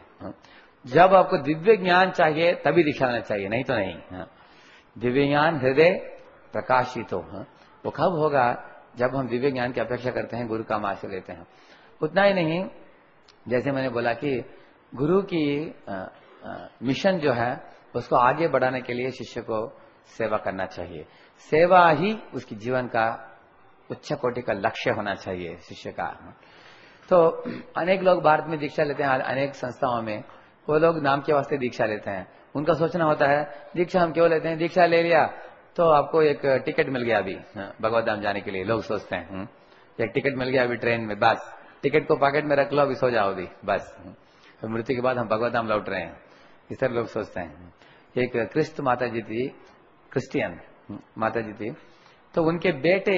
जब आपको दिव्य ज्ञान चाहिए तभी दीक्षा लेना चाहिए, नहीं तो नहीं। दिव्य ज्ञान हृदय प्रकाशित हो, वो कब होगा? जब हम दिव्य ज्ञान की अपेक्षा करते हैं, गुरु का आश्रय लेते हैं। उतना ही नहीं, जैसे मैंने बोला कि गुरु की आ, आ, मिशन जो है उसको आगे बढ़ाने के लिए शिष्य को सेवा करना चाहिए। सेवा ही उसकी जीवन का उच्च कोटि का लक्ष्य होना चाहिए शिष्य का। तो अनेक लोग भारत में दीक्षा लेते हैं, अनेक संस्थाओं में वो लोग नाम के वास्ते दीक्षा लेते हैं। उनका सोचना होता है दीक्षा हम क्यों लेते हैं, दीक्षा ले लिया तो आपको एक टिकट मिल गया अभी भगवत धाम जाने के लिए। लोग सोचते हैं एक टिकट मिल गया अभी ट्रेन में, बस टिकट को पॉकेट में रख लो, अभी सो जाओ अभी बस, तो मृत्यु के बाद हम भगवत धाम लौट रहे हैं, इस तरह लोग सोचते हैं। एक क्रिस्त माता जी थी, क्रिश्चियन माता जी थी, तो उनके बेटे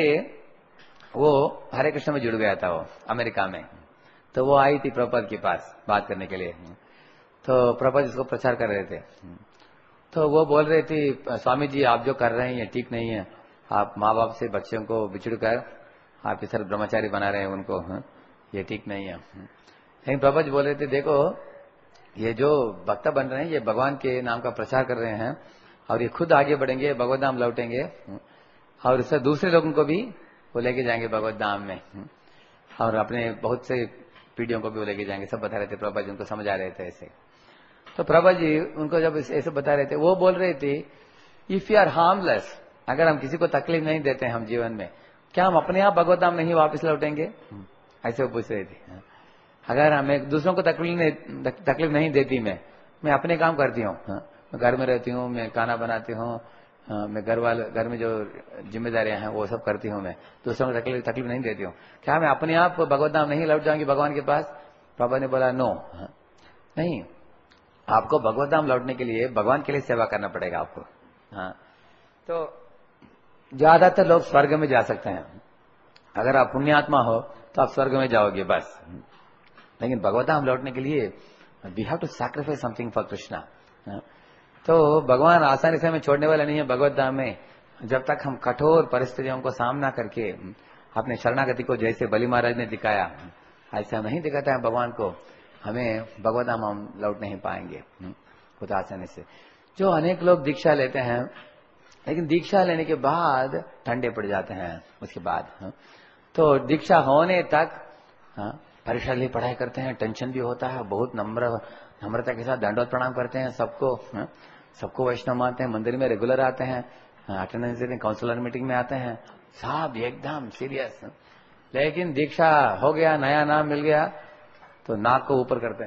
वो हरे कृष्ण में जुड़ गया था, वो अमेरिका में। तो वो आई थी प्रभुपाद के पास बात करने के लिए, तो प्रभुपाद इसको प्रचार कर रहे थे। तो वो बोल रही थी स्वामी जी आप जो कर रहे हैं ये ठीक नहीं है, आप माँ बाप से बच्चों को बिछड़ कर आप इस तरह ब्रह्मचारी बना रहे हैं उनको, ये ठीक नहीं है। लेकिन प्रभुपाद बोल रहे थे देखो ये जो भक्त बन रहे हैं ये भगवान के नाम का प्रचार कर रहे हैं, और ये खुद आगे बढ़ेंगे, भगवत धाम लौटेंगे, और इससे दूसरे लोगों को भी वो लेके जाएंगे भगवत धाम में, और अपने बहुत से पीढ़ियों को भी वो लेके जाएंगे। सब बता रहे थे प्रभुपाद जी, उनको समझा रहे थे ऐसे। तो प्रभा जी उनको जब ऐसे बता रहे थे, वो बोल रहे थे इफ यू आर हार्मलेस, अगर हम किसी को तकलीफ नहीं देते हैं हम जीवन में, क्या हम अपने आप भगवत धाम नहीं वापस लौटेंगे? ऐसे वो पूछ रहे थे। अगर हमें दूसरों को तकलीफ नहीं तकलीफ नहीं देती, मैं मैं अपने काम करती हूँ, मैं घर में रहती हूँ, मैं खाना बनाती हूँ, मैं घर वाले घर में जो जिम्मेदारियां हैं वो सब करती हूँ, मैं दूसरों को तकलीफ तकलीफ नहीं देती हूँ, क्या मैं अपने आप भगवत धाम नहीं लौट जाऊंगी भगवान के पास? प्रभा ने बोला नो, नहीं, आपको भगवत धाम लौटने के लिए भगवान के लिए सेवा करना पड़ेगा आपको। हाँ, तो ज्यादातर लोग स्वर्ग में जा सकते हैं, अगर आप पुण्यात्मा हो तो आप स्वर्ग में जाओगे बस, लेकिन भगवत धाम लौटने के लिए we have to sacrifice something for Krishna. तो भगवान आसानी से हमें छोड़ने वाला नहीं है भगवत धाम में, जब तक हम कठोर परिस्थितियों को सामना करके अपने शरणागति को जैसे बलि महाराज ने दिखाया, ऐसा नहीं दिखाता है भगवान को, हमें भगवत धाम हम लौट नहीं पाएंगे खुद आसानी से। जो अनेक लोग दीक्षा लेते हैं, लेकिन दीक्षा लेने के बाद ठंडे पड़ जाते हैं उसके बाद, तो दीक्षा होने तक परीक्षा लिए पढ़ाई करते हैं, टेंशन भी होता है, बहुत नम्र नम्रता के साथ दंडवत प्रणाम करते हैं सबको, सबको वैष्णव मानते हैं, मंदिर में रेगुलर आते हैं, अटेंडेंस देते हैं, काउंसलर मीटिंग में आते हैं, सब एकदम सीरियस। लेकिन दीक्षा हो गया, नया नाम मिल गया तो नाक को ऊपर करते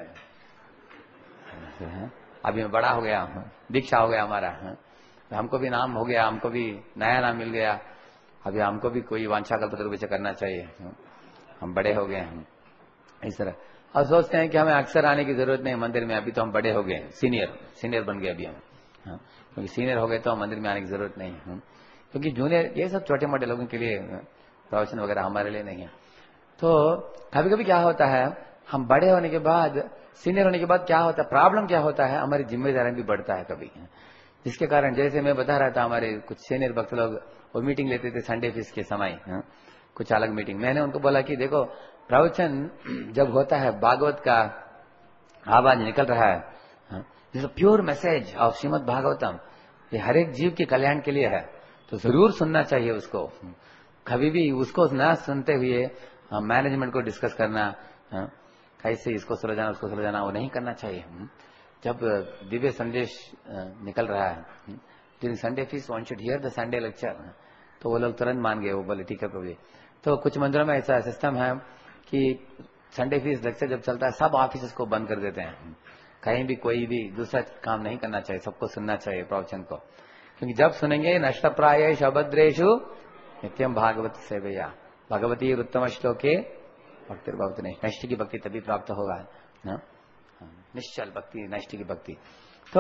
हैं, अभी मैं बड़ा हो गया हूँ, दीक्षा हो गया हमारा, हमको भी नाम हो गया, हमको भी नया नाम मिल गया, अभी हमको भी कोई वांछा कल्पतरु विषय करना चाहिए, हम बड़े हो गए हैं इस तरह। और सोचते हैं कि हमें अक्सर आने की जरूरत नहीं मंदिर में, अभी तो हम बड़े हो गए, सीनियर सीनियर बन गए अभी हम, हाँ, क्योंकि सीनियर हो गए तो मंदिर में आने की जरूरत नहीं है, क्योंकि जूनियर ये सब छोटे मोटे लोगों के लिए प्रवचन वगैरह हमारे लिए नहीं है। तो कभी कभी क्या होता है, हम बड़े होने के बाद, सीनियर होने के बाद क्या होता है, प्रॉब्लम क्या होता है, हमारी जिम्मेदारी भी बढ़ता है कभी, जिसके कारण जैसे मैं बता रहा था, हमारे कुछ सीनियर भक्त लोग वो मीटिंग लेते थे संडे फीस के समय, कुछ अलग मीटिंग, मैंने उनको बोला कि देखो प्रवचन जब होता है, भागवत का आवाज निकल रहा है, this pure message of Shrimad Bhagavatam, ये हर एक जीव के कल्याण के लिए है, तो जरूर सुनना चाहिए उसको। कभी भी उसको ना सुनते हुए मैनेजमेंट को डिस्कस करना, कैसे इसको सुलझाना उसको सुलझाना, वो नहीं करना चाहिए। जब दिव्य संदेश निकल रहा है, during Sunday feast one should hear the Sunday lecture, तो वो लोग तुरंत मान गए, वो बोले ठीक है प्रभु। तो कुछ मंदिरों में ऐसा सिस्टम है कि संडे फीस लेक्चर जब चलता है सब ऑफिस को बंद कर देते हैं, कहीं भी कोई भी दूसरा काम नहीं करना चाहिए, सबको सुनना चाहिए प्रवचन को, क्योंकि जब सुनेंगे नष्ट प्राय शबद्रेशु नित्यम भागवत सेवया, भगवती उत्तम श्लोके भक्ति भक्त नहीं, नष्ट की भक्ति तभी प्राप्त होगा ना, निश्चल भक्ति, नष्ट की भक्ति। तो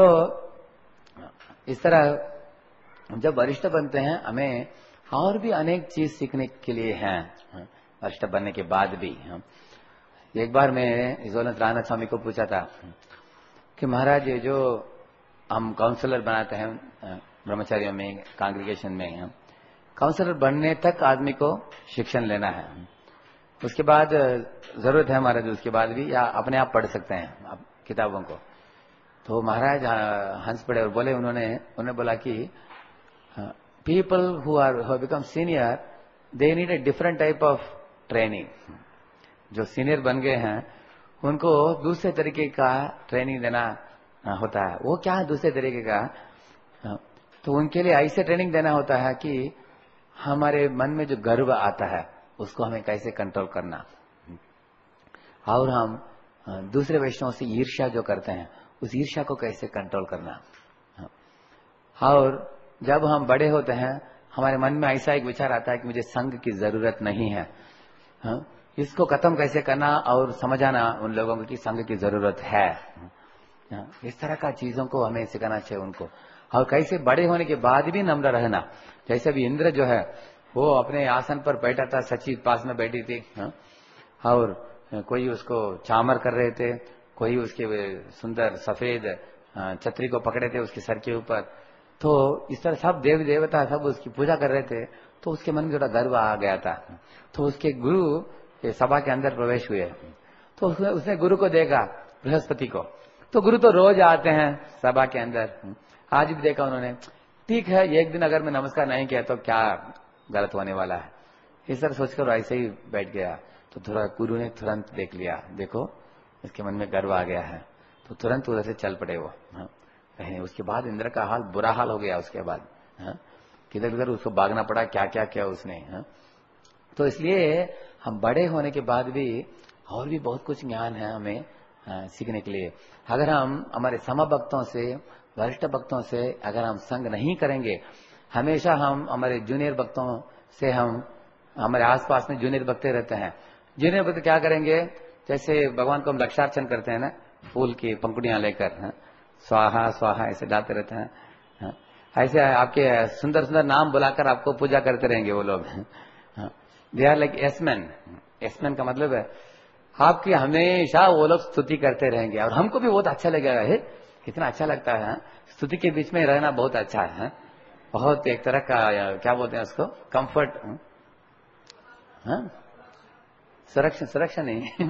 इस तरह जब वरिष्ठ बनते हैं, हमें और भी अनेक चीज सीखने के लिए हैं वरिष्ठ बनने के बाद भी। एक बार मैं इजोलत राणा स्वामी को पूछा था कि महाराज ये जो हम काउंसलर बनाते हैं ब्रह्मचारियों में, कांग्रीगेशन में, काउंसलर बनने तक आदमी को शिक्षण लेना है, उसके बाद जरूरत है महाराज उसके बाद भी, या अपने आप पढ़ सकते हैं आप किताबों को? तो महाराज हंस पड़े और बोले, उन्होंने उन्होंने बोला कि people who are who become senior they need a different type of training. जो सीनियर बन गए हैं उनको दूसरे तरीके का ट्रेनिंग देना होता है। वो क्या है दूसरे तरीके का? तो उनके लिए ऐसे ट्रेनिंग देना होता है कि हमारे मन में जो गर्व आता है उसको हमें कैसे कंट्रोल करना, और हम दूसरे वैष्णव से ईर्ष्या जो करते हैं उस ईर्ष्या को कैसे कंट्रोल करना। और जब हम बड़े होते हैं हमारे मन में ऐसा एक विचार आता है कि मुझे संघ की जरूरत नहीं है, इसको खत्म कैसे करना और समझाना उन लोगों को कि संघ की जरूरत है। इस तरह का चीजों को हमें सिखाना चाहिए उनको। और कैसे बड़े होने के बाद भी नम्र रहना, जैसे अभी इंद्र जो है वो अपने आसन पर बैठा था, सची पास में बैठी थी, और कोई उसको चामर कर रहे थे, कोई उसके सुंदर सफेद छतरी को पकड़े थे उसके सर के ऊपर। तो इस तरह सब देवी देवता सब उसकी पूजा कर रहे थे, तो उसके मन में थोड़ा गर्व आ गया था। तो उसके गुरु के सभा के अंदर प्रवेश हुए, तो उसने, उसने गुरु को देखा, बृहस्पति को। तो गुरु तो रोज आते हैं सभा के अंदर, आज भी देखा उन्होंने, ठीक है एक दिन अगर मैं नमस्कार नहीं किया तो क्या गलत होने वाला है, इस तरह सोचकर ऐसे ही बैठ गया। तो थोड़ा गुरु ने तुरंत देख लिया, देखो इसके मन में गर्व आ गया है। तो तुरंत उधर से चल पड़े वो। हाँ, उसके बाद इंद्र का हाल बुरा हाल हो गया। उसके बाद हाँ, किधर किधर उसको भागना पड़ा, क्या क्या किया उसने। हाँ, तो इसलिए हम बड़े होने के बाद भी और भी बहुत कुछ ज्ञान है हमें हाँ, सीखने के लिए। अगर हम हमारे समभक्तों से, वरिष्ठ भक्तों से अगर हम संग नहीं करेंगे, हमेशा हम हमारे जूनियर भक्तों से, हम हमारे आसपास में जूनियर भक्त रहते हैं। जूनियर भक्त क्या करेंगे, जैसे भगवान को हम लक्षार्चन करते हैं ना, फूल की पंखुड़ियां लेकर हाँ, स्वाहा स्वाहा ऐसे डालते रहते हैं हाँ, ऐसे आपके सुंदर सुंदर नाम बुलाकर आपको पूजा करते रहेंगे वो लोग। They are like एसमैन। एसमैन का मतलब है आपकी हमेशा वो लोग स्तुति करते रहेंगे, और हमको भी बहुत अच्छा लगेगा। है कितना अच्छा लगता है हाँ? स्तुति के बीच में रहना बहुत अच्छा है। बहुत एक तरह का क्या बोलते हैं उसको, कंफर्ट, सुरक्षा, सुरक्षा नहीं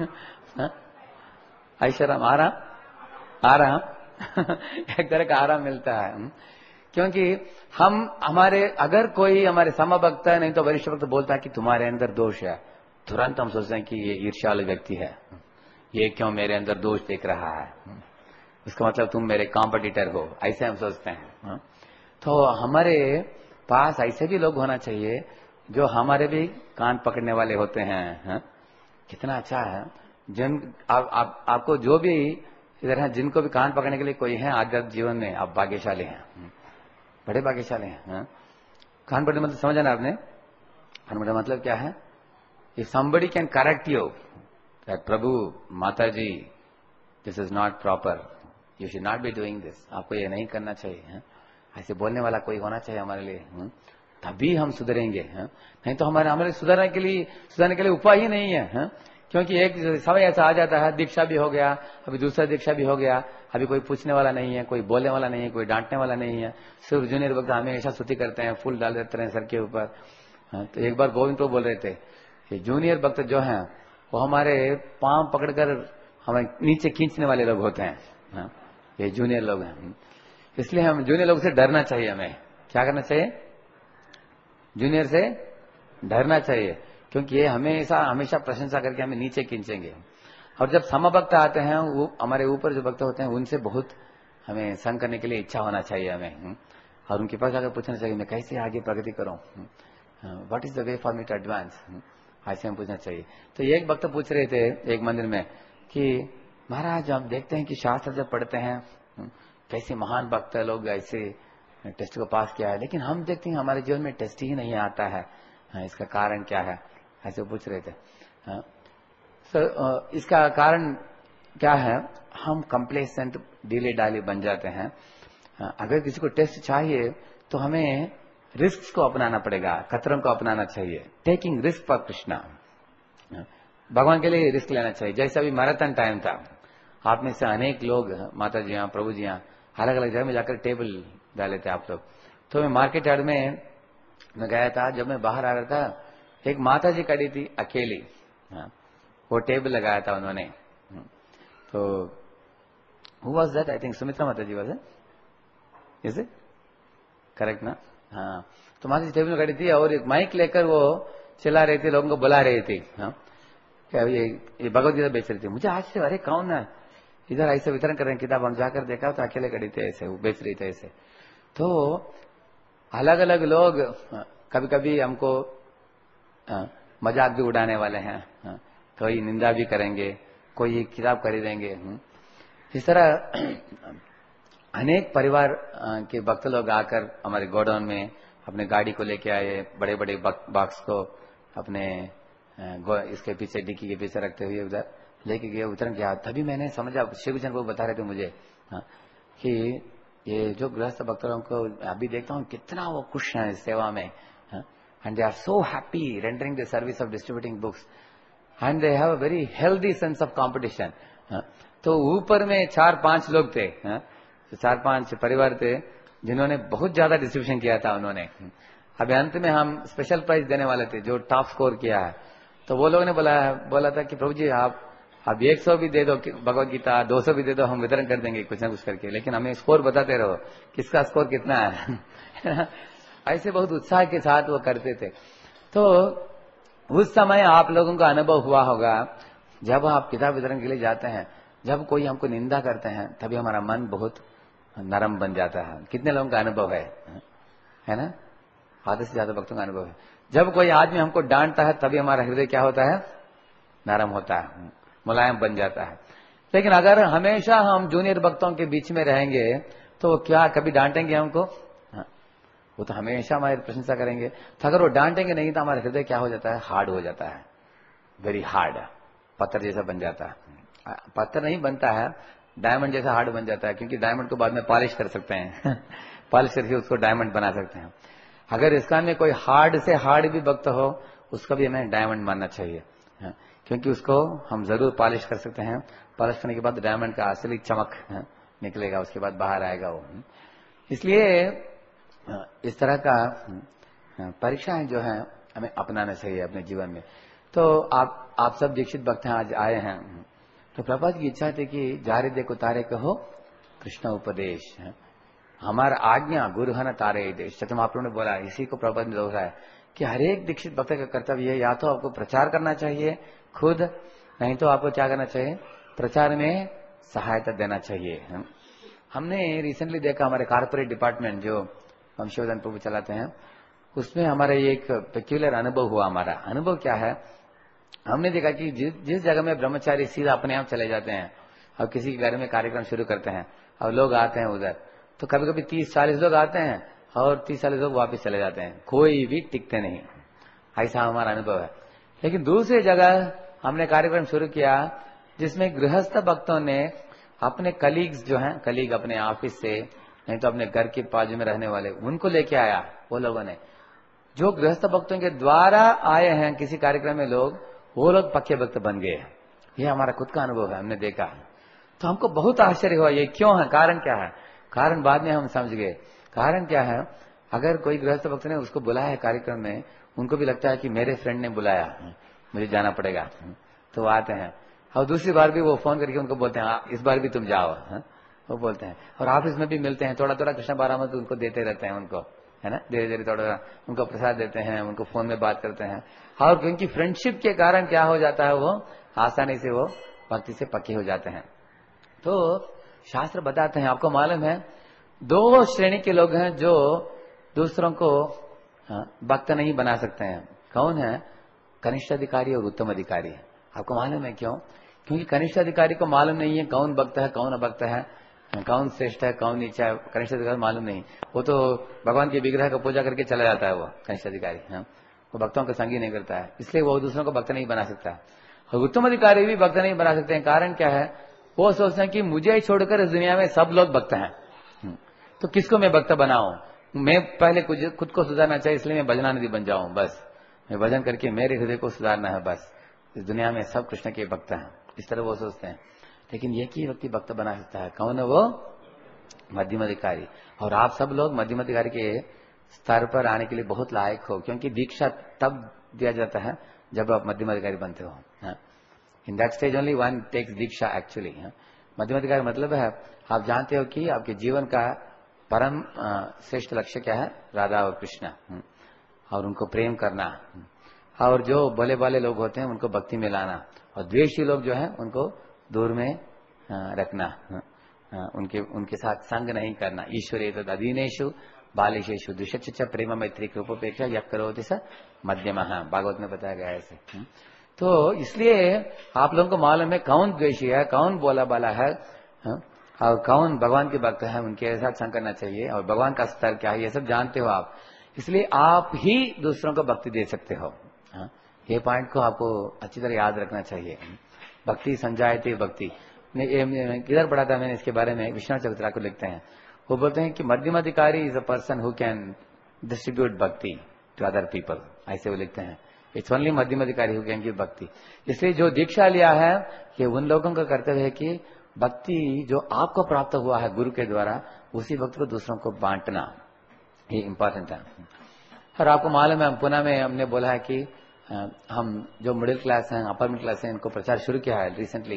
ऐश्वर्य, आराम, आराम एक तरह का आराम मिलता है। क्योंकि हम हमारे अगर कोई हमारे समभक्त है, नहीं तो वरिष्ठ भक्त बोलता है कि तुम्हारे अंदर दोष है, तुरंत हम सोचते हैं कि ये ईर्ष्यालु व्यक्ति है, ये क्यों मेरे अंदर दोष देख रहा है, उसका मतलब तुम मेरे कॉम्पिटिटर हो, ऐसे हम सोचते हैं। तो हमारे पास ऐसे भी लोग होना चाहिए जो हमारे भी कान पकड़ने वाले होते हैं। कितना अच्छा है जिन आप, आप, आपको जो भी इधर है, जिनको भी कान पकड़ने के लिए कोई है आध्यात्मिक जीवन में, आप भाग्यशाली हैं, बड़े भाग्यशाली हैं। कान पकड़ने मतलब समझा ना आपने, कान पकड़ने मतलब क्या है, if somebody can correct you that prabhu mata ji this is not proper, you should not be doing this, आपको ये नहीं करना चाहिए है? ऐसे बोलने वाला कोई होना चाहिए हमारे लिए, है? तभी हम सुधरेंगे। है? नहीं तो हमारे हमारे सुधरने के लिए सुधरने के लिए उपाय ही नहीं है, है? क्योंकि एक समय ऐसा आ जाता है, दीक्षा भी हो गया, अभी दूसरा दीक्षा भी हो गया, अभी कोई पूछने वाला नहीं है, कोई बोलने वाला नहीं है, कोई डांटने वाला नहीं है, सिर्फ जूनियर वक्त हमेशा स्तुति करते हैं, फूल डाल देते हैं सर के ऊपर। तो एक बार गोविंद तो बोल रहे थे, ये जूनियर भक्त जो हैं वो हमारे पांव पकड़कर हमें नीचे खींचने वाले लोग होते हैं। हाँ, ये जूनियर लोग हैं, इसलिए हम जूनियर लोग से डरना चाहिए। हमें क्या करना चाहिए, जूनियर से डरना चाहिए, क्योंकि ये हमेशा हमेशा प्रशंसा करके हमें नीचे खींचेंगे। और जब समभक्त आते हैं, वो हमारे ऊपर जो भक्त होते हैं, उनसे बहुत हमें संग करने के लिए इच्छा होना चाहिए हमें, और उनके पास जाकर पूछना चाहिए मैं कैसे आगे प्रगति करूं, what is the way for me to advance, ऐसे हम पूछना चाहिए। तो एक भक्त पूछ रहे थे एक मंदिर में कि महाराज हम देखते हैं कि शास्त्र जब पढ़ते हैं कैसे महान भक्त लोग ऐसे टेस्ट को पास किया है, लेकिन हम देखते हैं हमारे जीवन में टेस्ट ही नहीं आता है, इसका कारण क्या है, ऐसे पूछ रहे थे। तो इसका कारण क्या है, हम कंप्लेसेंट डीले डाली बन जाते हैं। अगर किसी को टेस्ट चाहिए तो हमें रिस्क को अपनाना पड़ेगा, खतरों को अपनाना चाहिए। टेकिंग रिस्क फॉर कृष्णा, भगवान के लिए रिस्क लेना चाहिए। जैसे अभी मैराथन टाइम था, आप में से अनेक लोग, माता जी यहाँ, प्रभु जी यहाँ, अलग अलग जगह में जाकर टेबल डाले थे आप लोग। तो मैं मार्केट यार्ड में मैं गया था, जब मैं बाहर आ रहा था एक माता जी खड़ी थी अकेली, वो टेबल लगाया था उन्होंने। तो who was that, I think Sumitra mata ji was is it correct ना? हाँ, तो माता जी टेबल में खड़ी थी और एक माइक लेकर वो चिल्ला रही थी, लोगों को बुला रही थी। हाँ, क्या ये, ये भगवत गीता बेच रही थी। मुझे आज से अरे कौन है इधर ऐसे वितरण कर रहे हैं किताब, हम जाकर देखा तो अकेले खड़ी थे ऐसे, वो बेच रही थे ऐसे। तो अलग अलग लोग कभी कभी हमको मजाक भी उड़ाने वाले हैं, कोई निंदा भी करेंगे, कोई किताब खरीदेंगे। इस तरह अनेक परिवार के भक्त लोग आकर हमारे गोडाउन में अपने गाड़ी को लेके आए, बड़े बड़े बॉक्स को अपने इसके पीछे डिक्की के पीछे रखते हुए उधर लेके गए, वितरण किया। तभी मैंने समझा, शिवचंद्र को बता रहे थे मुझे हाँ, कि ये जो गृहस्थ भक्तों को अभी देखता हूँ कितना वो खुश हैं इस सेवा में, and they are so happy rendering the service of distributing books, and they have a very healthy sense of competition. तो ऊपर में चार पांच लोग थे, तो चार पांच परिवार थे जिन्होंने बहुत ज्यादा डिस्ट्रीब्यूशन किया था उन्होंने। अभी अंत में हम स्पेशल प्राइज देने वाले थे जो टॉप स्कोर किया है। तो वो लोगों ने बोला बोला था कि प्रभु जी आप अब एक सौ भी दे दो भगवत गीता, दो सौ भी दे दो, हम वितरण कर देंगे कुछ ना कुछ करके, लेकिन हमें स्कोर बताते रहो किसका स्कोर कितना है ऐसे बहुत उत्साह के साथ वो करते थे। तो उस समय आप लोगों का अनुभव हुआ होगा, जब आप किताब वितरण के लिए जाते हैं, जब कोई हमको निंदा करते हैं तभी हमारा मन बहुत नरम बन जाता है। कितने लोगों का अनुभव है, है ना? आधे से ज्यादा भक्तों का अनुभव है। जब कोई आदमी हमको डांटता है तभी हमारा हृदय क्या होता है? नरम होता है, मुलायम बन जाता है। लेकिन अगर हमेशा हम जूनियर भक्तों के बीच में रहेंगे तो वो क्या कभी डांटेंगे हमको? वो तो हमेशा हमारी प्रशंसा करेंगे। तो अगर वो डांटेंगे नहीं तो हमारा हृदय क्या हो जाता है? हार्ड हो जाता है, वेरी हार्ड, पत्थर जैसा बन जाता है। पत्थर नहीं बनता है, डायमंड जैसा हार्ड बन जाता है, क्योंकि डायमंड को बाद में पॉलिश कर सकते हैं पॉलिश करके उसको डायमंड बना सकते हैं। अगर इसका में कोई हार्ड से हार्ड भी भक्त हो उसका भी हमें डायमंड मानना चाहिए, क्योंकि उसको हम जरूर पॉलिश कर सकते हैं। पॉलिश करने के बाद डायमंड का असली चमक निकलेगा, उसके बाद बाहर आएगा वो। इसलिए इस तरह का परीक्षाएं जो है हमें अपनाना चाहिए अपने जीवन में। तो आप आप सब दीक्षित भक्त हैं, आज आए हैं, तो प्रभुपाद की इच्छा थी कि जारे देखो तारे कहो कृष्ण उपदेश, हमारा आज्ञा गुरु है न तारे देश। चतुर्थ महाप्रभु ने बोला, इसी को प्रभुपाद ने दोहराया कि हर एक दीक्षित भक्त का कर्तव्य है, या तो आपको प्रचार करना चाहिए खुद, नहीं तो आपको क्या करना चाहिए? प्रचार में सहायता देना चाहिए। हमने रिसेंटली देखा हमारे कारपोरेट डिपार्टमेंट जो हम शिवदान प्रभु चलाते हैं, उसमें हमारा एक पेक्यूलर अनुभव हुआ। हमारा अनुभव क्या है? हमने देखा कि जिस जिस जगह में ब्रह्मचारी सीधा अपने आप चले जाते हैं और किसी के घर में कार्यक्रम शुरू करते हैं और लोग आते हैं उधर, तो कभी कभी तीस चालीस लोग आते हैं और तीस चालीस लोग वापस चले जाते हैं, कोई भी टिकते नहीं। ऐसा हमारा अनुभव है। लेकिन दूसरी जगह हमने कार्यक्रम शुरू किया जिसमें गृहस्थ भक्तों ने अपने कलीग्स जो हैं, कलीग अपने ऑफिस से, नहीं तो अपने घर के बाजू में रहने वाले, उनको लेके आया। वो लोगों ने जो गृहस्थ भक्तों के द्वारा आए हैं किसी कार्यक्रम में लोग, वो लोग पक्के भक्त बन गए। ये हमारा खुद का अनुभव है, हमने देखा। तो हमको बहुत आश्चर्य हुआ, ये क्यों है, कारण क्या है? कारण बाद में हम समझ गए। कारण क्या है? अगर कोई गृहस्थ भक्त ने उसको बुलाया है कार्यक्रम में, उनको भी लगता है कि मेरे फ्रेंड ने बुलाया, मुझे जाना पड़ेगा, तो वो आते हैं। और दूसरी बार भी वो फोन करके उनको बोलते हैं इस बार भी तुम जाओ, है? वो बोलते हैं। और ऑफिस में भी मिलते हैं, थोड़ा थोड़ा कृष्ण बारामत उनको देते रहते हैं, उनको, है ना, धीरे धीरे थोड़ा थोड़ा उनको प्रसाद देते हैं, उनको फोन में बात करते हैं। और क्योंकि फ्रेंडशिप के कारण क्या हो जाता है, वो आसानी से वो भक्ति से पक्के हो जाते हैं। तो शास्त्र बताते हैं, आपको मालूम है, दो श्रेणी के लोग हैं जो दूसरों को भक्त नहीं बना सकते हैं। कौन है? कनिष्ठ अधिकारी और उत्तम अधिकारी। आपको मालूम है क्यों? क्योंकि कनिष्ठ अधिकारी को मालूम नहीं है कौन भक्त है, कौन अभक्त है, कौन श्रेष्ठ है, कौन नीचा है। कनिष्ठ अधिकारी मालूम नहीं, वो तो भगवान के विग्रह का पूजा करके चला जाता है। वो कनिष्ठ अधिकारी है, वो भक्तों का संग ही नहीं करता है, इसलिए वो दूसरों को भक्त नहीं बना सकता। और उत्तम अधिकारी भी भक्त नहीं बना सकते हैं। कारण क्या है? वो सोचते हैं कि मुझे छोड़कर इस दुनिया में सब लोग भक्त हैं, तो किसको मैं भक्त बनाऊं? मैं पहले खुद को सुधारना चाहिए, इसलिए मैं भजनानिधि बन जाऊं। बस मैं भजन करके मेरे हृदय को सुधारना है, बस इस दुनिया में सब कृष्ण के भक्त हैं, इस तरह वो सोचते हैं। लेकिन एक ही व्यक्ति भक्त बना सकता है। कौन है वो? मध्यम अधिकारी। और आप सब लोग मध्यम अधिकारी के स्तर पर आने के लिए बहुत लायक हो, क्योंकि दीक्षा तब दिया जाता है जब आप मध्यम अधिकारी बनते हो। In that stage only one takes diksha actually. मध्यम अधिकारी मतलब है, आप जानते हो कि आपके जीवन का परम श्रेष्ठ लक्ष्य क्या है? राधा और कृष्ण, और उनको प्रेम करना। और जो भले वाले लोग होते हैं उनको भक्ति में लाना, और द्वेषी लोग जो है उनको दूर में रखना, उनके उनके साथ संग नहीं करना। ईश्वरे तद अधीनेषु बालिशेषु दुष्ट प्रेम मैत्री कृपोपेक्षा यः करोति स मध्यमः, भागवत में बताया गया है ऐसे। तो इसलिए आप लोगों को मालूम है कौन द्वेषी है, कौन बोला बाला है, और कौन भगवान के भक्त है, उनके साथ संग करना चाहिए, और भगवान का स्तर क्या है, ये सब जानते हो आप। इसलिए आप ही दूसरों को भक्ति दे सकते हो। ये पॉइंट को आपको अच्छी तरह याद रखना चाहिए। भक्ति संजायते भक्ति। किधर पढ़ा था मैंने इसके बारे में? विश्वनाथ चरित्र को लिखते हैं, वो बोलते हैं कि मध्यम अधिकारी is a person who can distribute bhakti to other people, ऐसे वो लिखते हैं। इट्स ओनली मध्यम अधिकारी हु कैन गिव भक्ति। इसलिए जो दीक्षा लिया है कि उन लोगों का कर्तव्य है कि भक्ति जो आपको प्राप्त हुआ है गुरु के द्वारा, उसी भक्त को दूसरों को बांटना, ये इंपॉर्टेंट है। और आपको मालूम है, पुणे में हमने बोला है कि हम जो मिडिल क्लास हैं, अपर मिडिल क्लास हैं, इनको प्रचार शुरू किया है रिसेंटली।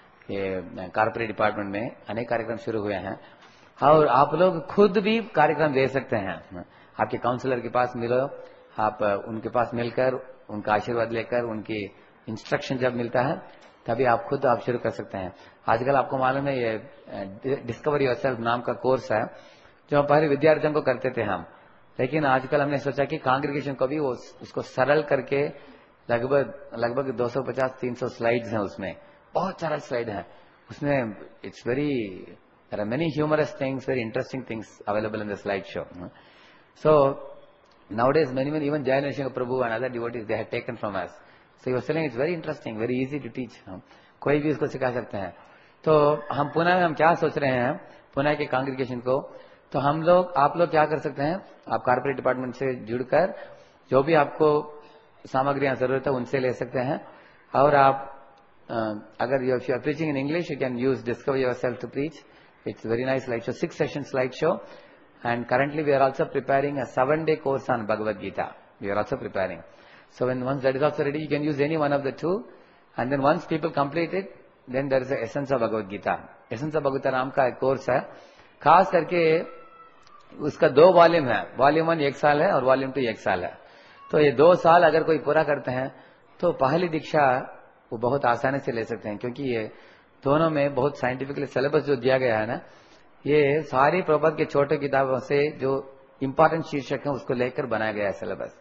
ये कारपोरेट डिपार्टमेंट में अनेक कार्यक्रम शुरू हुए हैं, और आप लोग खुद भी कार्यक्रम दे सकते हैं। आपके काउंसलर के पास मिलो, आप उनके पास मिलकर उनका आशीर्वाद लेकर, उनकी इंस्ट्रक्शन जब मिलता है तभी आप खुद आप शुरू कर सकते हैं। आजकल आपको मालूम है ये डिस्कवर योरसेल्फ नाम का कोर्स है जो पहले विद्यार्थियों को करते थे हम, लेकिन आजकल हमने सोचा कि कांग्रेगेशन को भी वो उसको सरल करके लगभग लगभग दो सौ पचास तीन सौ स्लाइड्स हैं उसमें, बहुत सारा स्लाइड है उसमें। It's very there are many humorous things, very interesting things available in the slide show. So nowadays many many even Jayaneshwar Prabhu and other devotees they have taken from us. So he was telling it's very interesting, very easy to teach. कोई भी इसको सिखा सकते हैं. तो हम पुणे में हम क्या सोच रहे हैं, पुणे के कांग्रेगेशन को, तो हम लोग आप लोग क्या कर सकते हैं, आप कॉर्पोरेट डिपार्टमेंट से जुड़कर जो भी आपको सामग्रियां जरूरत है उनसे ले सकते हैं. और आप अगर you are preaching in English you can use discover yourself to preach. It's very nice slide show, six session slide show. And currently we are also preparing a seven day course on Bhagavad Gita. We are also preparing. So when once that is also ready, you can use any one of the two. And then once people complete it, then there is a essence of Bhagavad Gita. Essence of Bhagavad Gita नाम का एक course है. खास करके उसका दो volume है. Volume one एक साल है और वॉल्यूम टू एक साल है. तो ये दो साल अगर कोई पूरा करते हैं तो पहली दीक्षा वो बहुत आसानी से ले सकते हैं, क्योंकि ये दोनों में बहुत साइंटिफिकली सिलेबस जो दिया गया है ना, ये सारी प्रबंध के छोटे किताबों से जो इंपॉर्टेंट शीर्षक है उसको लेकर बनाया गया है सिलेबस.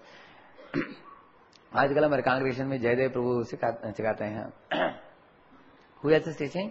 आजकल हमारे कांग्रेगेशन में जयदेव प्रभु सिखाते हैं. Who is this teaching?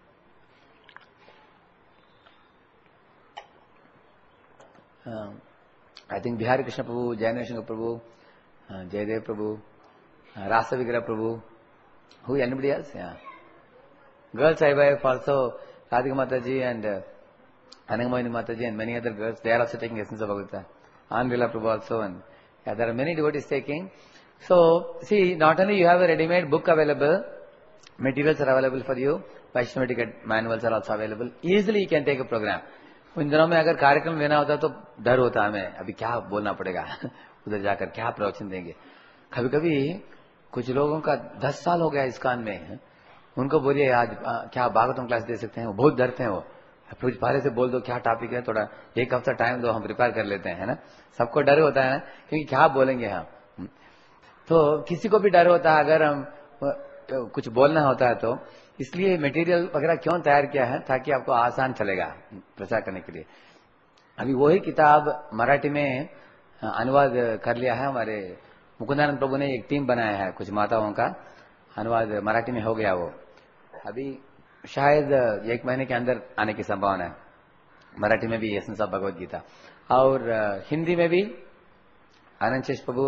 I think Bihari Krishna Prabhu, Jayaneshwar Prabhu, Jayadev Prabhu, Ras Vigraha Prabhu. Who anybody else? Girls I wife also, Radhika mata ji and Anangamoyini Mataji and many other girls, they are also taking Essence of Bhagavad Gita. Anvila Prabhu also, and yeah, there are many devotees taking. So, see, not only you have a ready-made book available, materials are available for you, Vaishnava ticket manuals are also available. Easily you can take a program. इन दिनों में अगर कार्यक्रम लेना होता तो डर होता है हमें, अभी क्या बोलना पड़ेगा, उधर जाकर क्या प्रवचन देंगे. कभी कभी कुछ लोगों का दस साल हो गया इस कान में, उनको बोलिए आज क्या भागवतम क्लास दे सकते हैं, वो बहुत डरते हैं. वो कुछ पहले से बोल दो क्या टॉपिक है, थोड़ा एक हफ्ता टाइम दो, हम प्रिपेयर कर लेते हैं, है ना. सबको डर होता है ना, क्योंकि क्या बोलेंगे हम. तो किसी को भी डर होता है अगर हम कुछ बोलना होता है, तो इसलिए मटेरियल वगैरह क्यों तैयार किया है, ताकि आपको आसान चलेगा प्रचार करने के लिए. अभी वही किताब मराठी में अनुवाद कर लिया है हमारे मुकुंदानंद प्रभु ने, एक टीम बनाया है कुछ माताओं का, अनुवाद मराठी में हो गया. वो अभी शायद एक महीने के अंदर आने की संभावना है. मराठी में भी एसेंस ऑफ भगवद गीता, और हिंदी में भी आनंद शेष प्रभु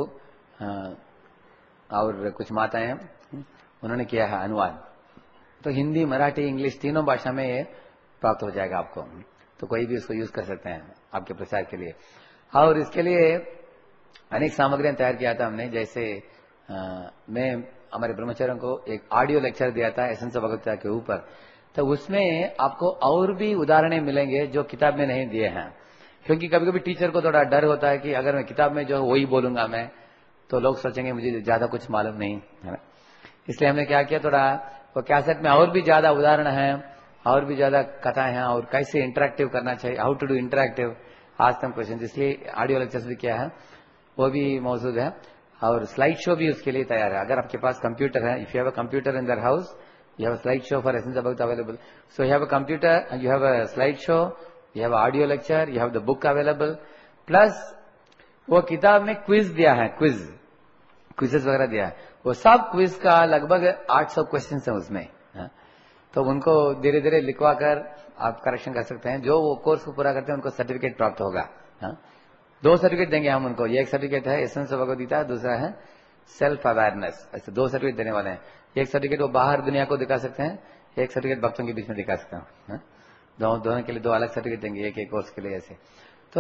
और कुछ माताएं उन्होंने किया है अनुवाद. तो हिंदी, मराठी, इंग्लिश तीनों भाषा में ये प्राप्त हो जाएगा आपको. तो कोई भी उसको यूज कर सकते हैं आपके प्रचार के लिए. और इसके लिए अनेक सामग्रियां तैयार किया था हमने. जैसे आ, मैं हमारे ब्रह्मचारियों को एक ऑडियो लेक्चर दिया था एसेंस ऑफ भगवद गीता के ऊपर. तो उसमें आपको और भी उदाहरण मिलेंगे जो किताब में नहीं दिए हैं, क्योंकि कभी कभी टीचर को थोड़ा डर होता है कि अगर मैं किताब में जो वही बोलूंगा मैं, तो लोग सोचेंगे मुझे ज्यादा कुछ मालूम नहीं है ना. इसलिए हमने क्या किया, थोड़ा वो कैसेट में और भी ज्यादा उदाहरण है, और भी ज्यादा कथाएं हैं, और कैसे इंटरेक्टिव करना चाहिए, how to do interactive, ask them question. इसलिए ऑडियो लेक्चर्स भी किया है, वो भी मौजूद है. और स्लाइड शो भी उसके लिए तैयार है. अगर आपके पास कंप्यूटर है, if you have a computer in their house, you have a slide show for Essence of Bhagavad available. So you have a computer and you have a slide show, you have audio lecture, you have the book available. Plus वो किताब में quiz दिया है, quiz quizzes वगैरह दिया है. वो सब क्विज का लगभग आठ सौ क्वेश्चन है उसमें. हा? तो उनको धीरे धीरे लिखवा कर आप करेक्शन कर सकते हैं. जो वो कोर्स को पूरा करते हैं उनको सर्टिफिकेट प्राप्त होगा. हा? दो सर्टिफिकेट देंगे हम उनको. ये एक सर्टिफिकेट है एसेंस ऑफ भगवद गीता, दूसरा है सेल्फ अवेयरनेस. ऐसे दो सर्टिफिकेट देने वाले हैं. एक सर्टिफिकेट वो बाहर दुनिया को दिखा सकते हैं, एक सर्टिफिकेट भक्तों के बीच में दिखा सकते हैं. दोनों दोनों के लिए दो अलग सर्टिफिकेट देंगे, एक एक कोर्स के लिए ऐसे. तो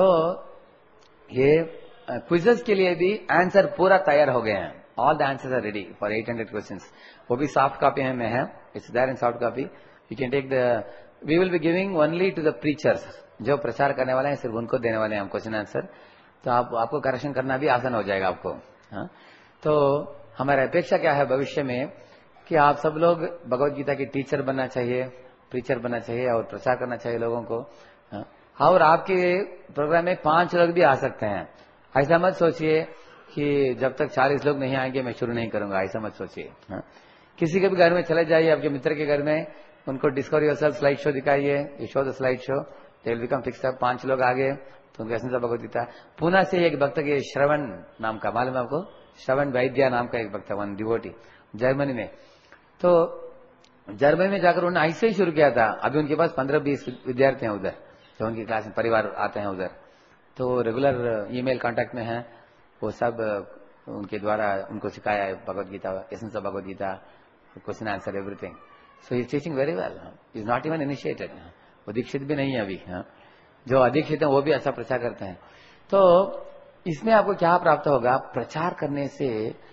ये क्विजेस के लिए भी आंसर पूरा तैयार हो गए हैं. All the answers are ready for eight hundred questions. वो भी सॉफ्ट कॉपी में है, it's there in soft copy. You can take the, we will be giving only to the preachers, जो प्रचार करने वाले हैं सिर्फ उनको देने वाले हैं हम क्वेश्चन आंसर. तो आप आपको करेक्शन करना भी आसान हो जाएगा आपको. हाँ, तो हमारी अपेक्षा क्या है भविष्य में कि आप सब लोग भगवद गीता की टीचर बनना चाहिए, प्रीचर बनना चाहिए और प्रचार करना चाहिए लोगों को. और आपके प्रोग्राम में पांच लोग भी आ सकते हैं. ऐसा मत सोचिए कि जब तक चालीस लोग नहीं आएंगे मैं शुरू नहीं करूंगा, ऐसा मत सोचिए. किसी के भी घर में चले जाइए, आपके मित्र के घर में, उनको डिस्कवर योरसेल्फ स्लाइड शो दिखाइए, you show the slide show, they will become fixed up. पांच लोग आगे तो उनके एसेंस ऑफ भगवद गीता। पुणे से एक भक्त के श्रवण नाम का, मालूम है आपको, श्रवण वैद्या नाम का एक भक्त है, वन डिवोटी, जर्मनी में। तो जर्मनी में जाकर उन्होंने ऐसे ही शुरू किया था। अभी उनके पास पंद्रह बीस विद्यार्थी हैं उधर, जो उनकी क्लास में परिवार आते हैं उधर, तो रेगुलर ईमेल कांटेक्ट में हैं। वो सब उनके द्वारा उनको सिखाया है Bhagavad Gita, essence of Bhagavad Gita, question answer everything. So he is teaching very well, is not even initiated, वो दीक्षित भी नहीं है अभी। हाँ, जो अदीक्षित है वो भी अच्छा प्रचार करते हैं। तो इसमें आपको क्या प्राप्त होगा, प्रचार करने से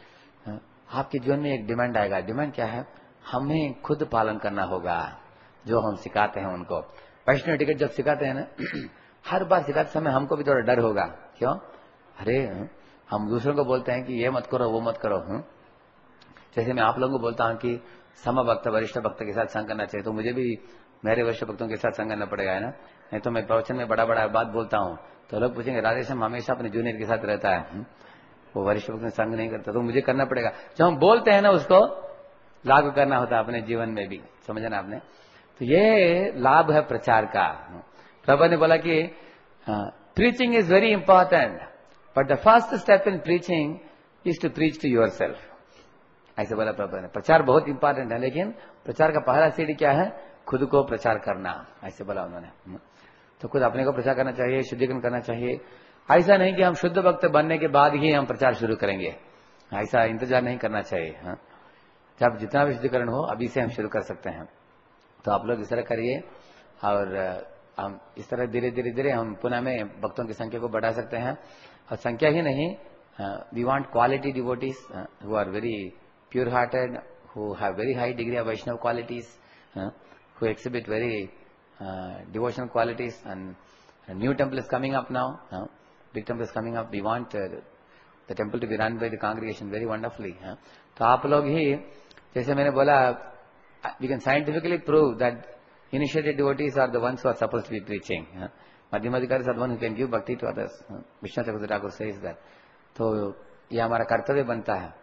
आपके जीवन में एक डिमांड आएगा। डिमांड क्या है, हमें खुद पालन करना होगा जो हम सिखाते हैं उनको। वैष्णव टिकट जब सिखाते हैं ना, हर बार सिखाते समय हमको भी थोड़ा डर होगा। क्यों? अरे हम दूसरों को बोलते हैं कि ये मत करो वो मत करो। हूं जैसे मैं आप लोगों को बोलता हूं कि समभक्त वरिष्ठ भक्त के साथ संग करना चाहिए, तो मुझे भी मेरे वरिष्ठ भक्तों के साथ संग करना पड़ेगा, है ना। नहीं तो मैं प्रवचन में बड़ा बड़ा बात बोलता हूं तो लोग पूछेंगे राधेश्याम हमेशा अपने जूनियर के साथ रहता है, वो वरिष्ठ भक्त में संग नहीं करता, तो मुझे करना पड़ेगा। जो हम बोलते हैं ना उसको लागू करना होता है अपने जीवन में भी, समझना आपने। तो ये लाभ है प्रचार का। प्रभु ने बोला कि preaching is very important, but the first step in preaching is to preach to your self, ऐसे बोला प्रभु ने। प्रचार बहुत इंपॉर्टेंट है, लेकिन प्रचार का पहला सीढ़ी क्या है, खुद को प्रचार करना, ऐसे बोला उन्होंने। तो खुद अपने को प्रचार करना चाहिए, शुद्धिकरण करना चाहिए। ऐसा नहीं कि हम शुद्ध भक्त बनने के बाद ही हम प्रचार शुरू करेंगे, ऐसा इंतजार नहीं करना चाहिए। हाँ? जब जितना भी शुद्धिकरण हो अभी से हम शुरू कर सकते हैं। तो आप लोग इस तरह करिए, और हम इस तरह धीरे धीरे धीरे हम पुणे में भक्तों की संख्या को बढ़ा सकते हैं। और संख्या ही नहीं, we want quality devotees who are very pure hearted, who have very high degree of Vaishnava qualities, who exhibit very devotional qualities. And new temple is coming up now, big temple is coming up, we want the temple to be run by the congregation very wonderfully. तो आप लोग ही, जैसे मैंने बोला, we can scientifically prove that initiated devotees are the ones who are supposed to be preaching. Madhyamadhikaris are the one who can give bhakti to others. Vishnu Chakravarti Thakur says that. तो ये हमारा कर्तव्य बनता है।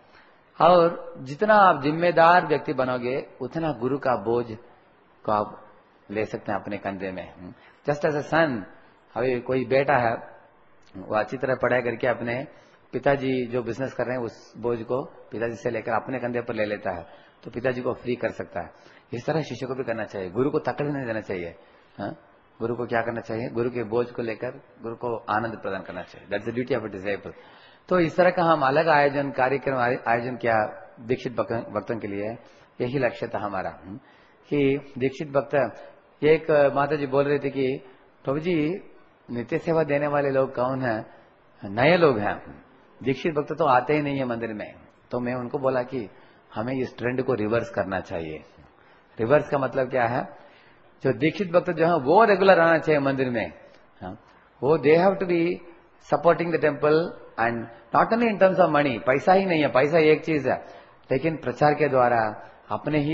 और जितना आप जिम्मेदार व्यक्ति बनोगे उतना गुरु का बोझ को आप ले सकते हैं अपने कंधे में। जस्ट एज अ सन, अभी कोई बेटा है, वो अच्छी तरह पढ़ाई करके अपने पिताजी जो बिजनेस कर रहे हैं उस बोझ को पिताजी से लेकर अपने कंधे पर ले लेता है, तो पिताजी को फ्री कर सकता है। इस तरह शिष्य को भी करना चाहिए, गुरु को तकड़ नहीं देना चाहिए। हाँ? गुरु को क्या करना चाहिए, गुरु के बोझ को लेकर गुरु को आनंद प्रदान करना चाहिए। That's the duty of a disciple. तो इस तरह का हम अलग आयोजन कार्यक्रम आयोजन किया दीक्षित भक्तों के लिए, यही लक्ष्य था हमारा कि दीक्षित भक्त। एक माता जी बोल रही थी कि प्रभु जी नित्य सेवा देने वाले लोग कौन है, नए लोग हैं, दीक्षित भक्त तो आते ही नहीं है मंदिर में। तो मैं उनको बोला कि हमें इस ट्रेंड को रिवर्स करना चाहिए। रिवर्स का मतलब क्या है, जो दीक्षित भक्त जो है वो रेगुलर आना चाहिए मंदिर में। हाँ? वो they have to be supporting the temple, and not only in terms of money, पैसा ही नहीं है, पैसा एक चीज है, लेकिन प्रचार के द्वारा अपने ही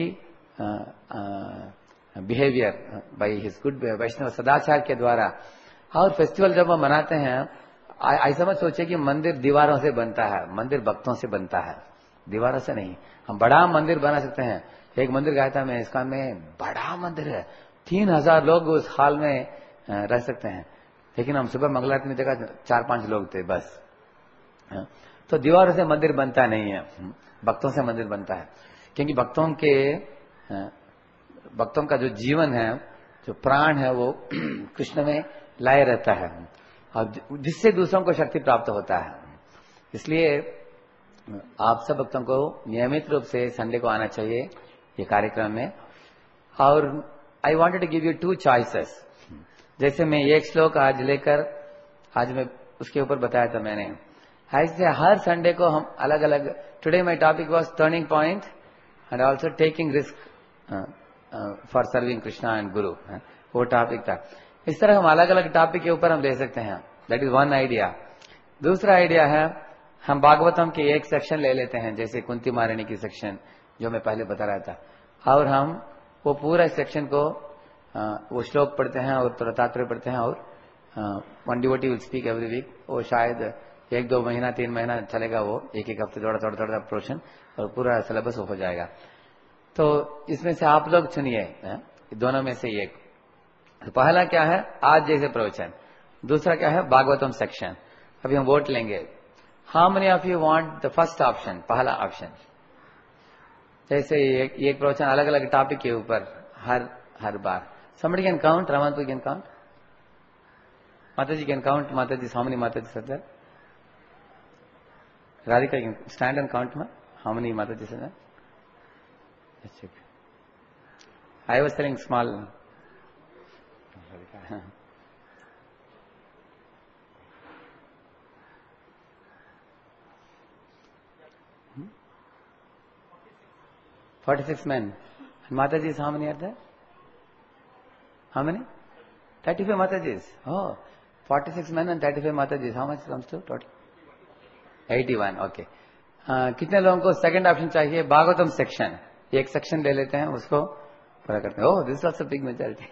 behaviour by his good Vaishnava सदाचार के द्वारा। और फेस्टिवल जब हम मनाते हैं, ऐसा मत सोचे कि मंदिर दीवारों से बनता है, मंदिर भक्तों से बनता है, दीवारों से नहीं। हम बड़ा मंदिर बना सकते हैं। एक मंदिर गया था मैं, इसका में बड़ा मंदिर है, तीन हजार लोग उस हाल में रह सकते हैं, लेकिन हम सुबह मंगल आरती में देखा चार पांच लोग थे बस। तो दीवारों से मंदिर बनता नहीं है, भक्तों से मंदिर बनता है। क्योंकि भक्तों के भक्तों का जो जीवन है, जो प्राण है, वो कृष्ण में लाए रहता है, और जिससे दूसरों को शक्ति प्राप्त होता है। इसलिए आप सब भक्तों को नियमित रूप से संडे को आना चाहिए ये कार्यक्रम में। और I wanted to give you two choices. जैसे मैं एक श्लोक आज लेकर, आज मैं उसके ऊपर बताया था मैंने, ऐसे हर संडे को हम अलग अलग। Today my topic was turning point and also taking risk for serving Krishna and guru, वो टॉपिक था। इस तरह हम अलग अलग टॉपिक के ऊपर हम ले सकते हैं। That is one idea. दूसरा आइडिया है, हम भागवतम के एक सेक्शन ले लेते हैं, जैसे कुंती महारानी की सेक्शन जो मैं पहले बता रहा था, और हम वो पूरा सेक्शन को वो श्लोक पढ़ते हैं और थोड़ा तात्पर्य पढ़ते हैं, और one devotee will speak every week. वो शायद एक दो महीना तीन महीना चलेगा, वो एक एक हफ्ते थोड़ा थोड़ा थोड़ा पोर्शन, और पूरा सिलेबस हो जाएगा। तो इसमें से आप लोग चुनिए, दोनों में से एक। तो पहला क्या है, आज जैसे प्रवचन। दूसरा क्या है, भागवतम सेक्शन। अभी हम वोट लेंगे। How many of you want the first option, पहला ऑप्शन। जैसे एक, एक प्रवचन अलग अलग टॉपिक के ऊपर हर हर बार। somebody can count, Ramantu can count, Mataji can count, Mataji, how many Matajis are there? Radhika can stand and count, ma? How many Matajis are there? Let's check. I was telling small. Radhika. Hmm? forty-six men. And Matajis, how many are there? How many? thirty-five Matajis. Oh, forty-six men and thirty-five Matajis. How much comes to total? eighty-one. Okay. uh, कितने लोगों को second option चाहिए, Bhagavatam section? एक section ले लेते हैं, उसको पूरा करते हैं। Oh, this is also big majority.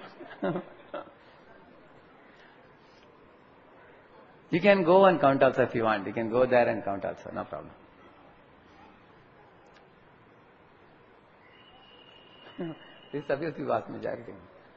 You can go and count also if you want, you can go there and count also, no problem. इस सभी उसकी बात में जाकर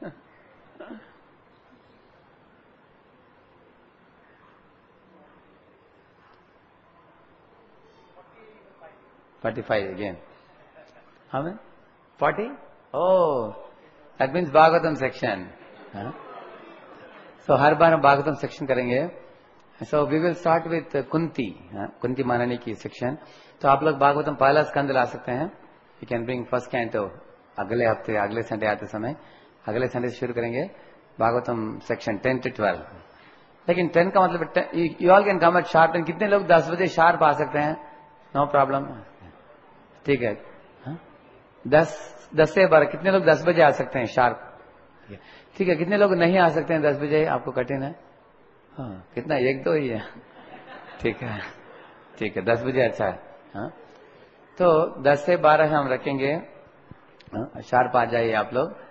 forty-five again. How many? forty? Oh, that means Bhagavatam section. Huh? So हर बार हम Bhagavatam section करेंगे। So we will start with Kunti, Kunti महारानी की सेक्शन। तो आप लोग भागवतम पहला स्कंद ला सकते हैं। You can bring first canto अगले हफ्ते, अगले संडे आते समय, अगले संडे से शुरू करेंगे Bhagavatam section ten to twelve. लेकिन टेन का मतलब you all can come at sharp ten. कितने लोग दस बजे शार्प आ सकते हैं? नो प्रॉब्लम, ठीक है। हा? दस दस से बारह, कितने लोग दस बजे आ सकते हैं शार्प? ठीक है। कितने लोग नहीं आ सकते हैं दस बजे, आपको कठिन है? हाँ, कितना, एक दो ही है? ठीक है, ठीक है, दस बजे अच्छा है। हाँ, तो दस से बारह हम रखेंगे, शार्प आ जाइए आप लोग।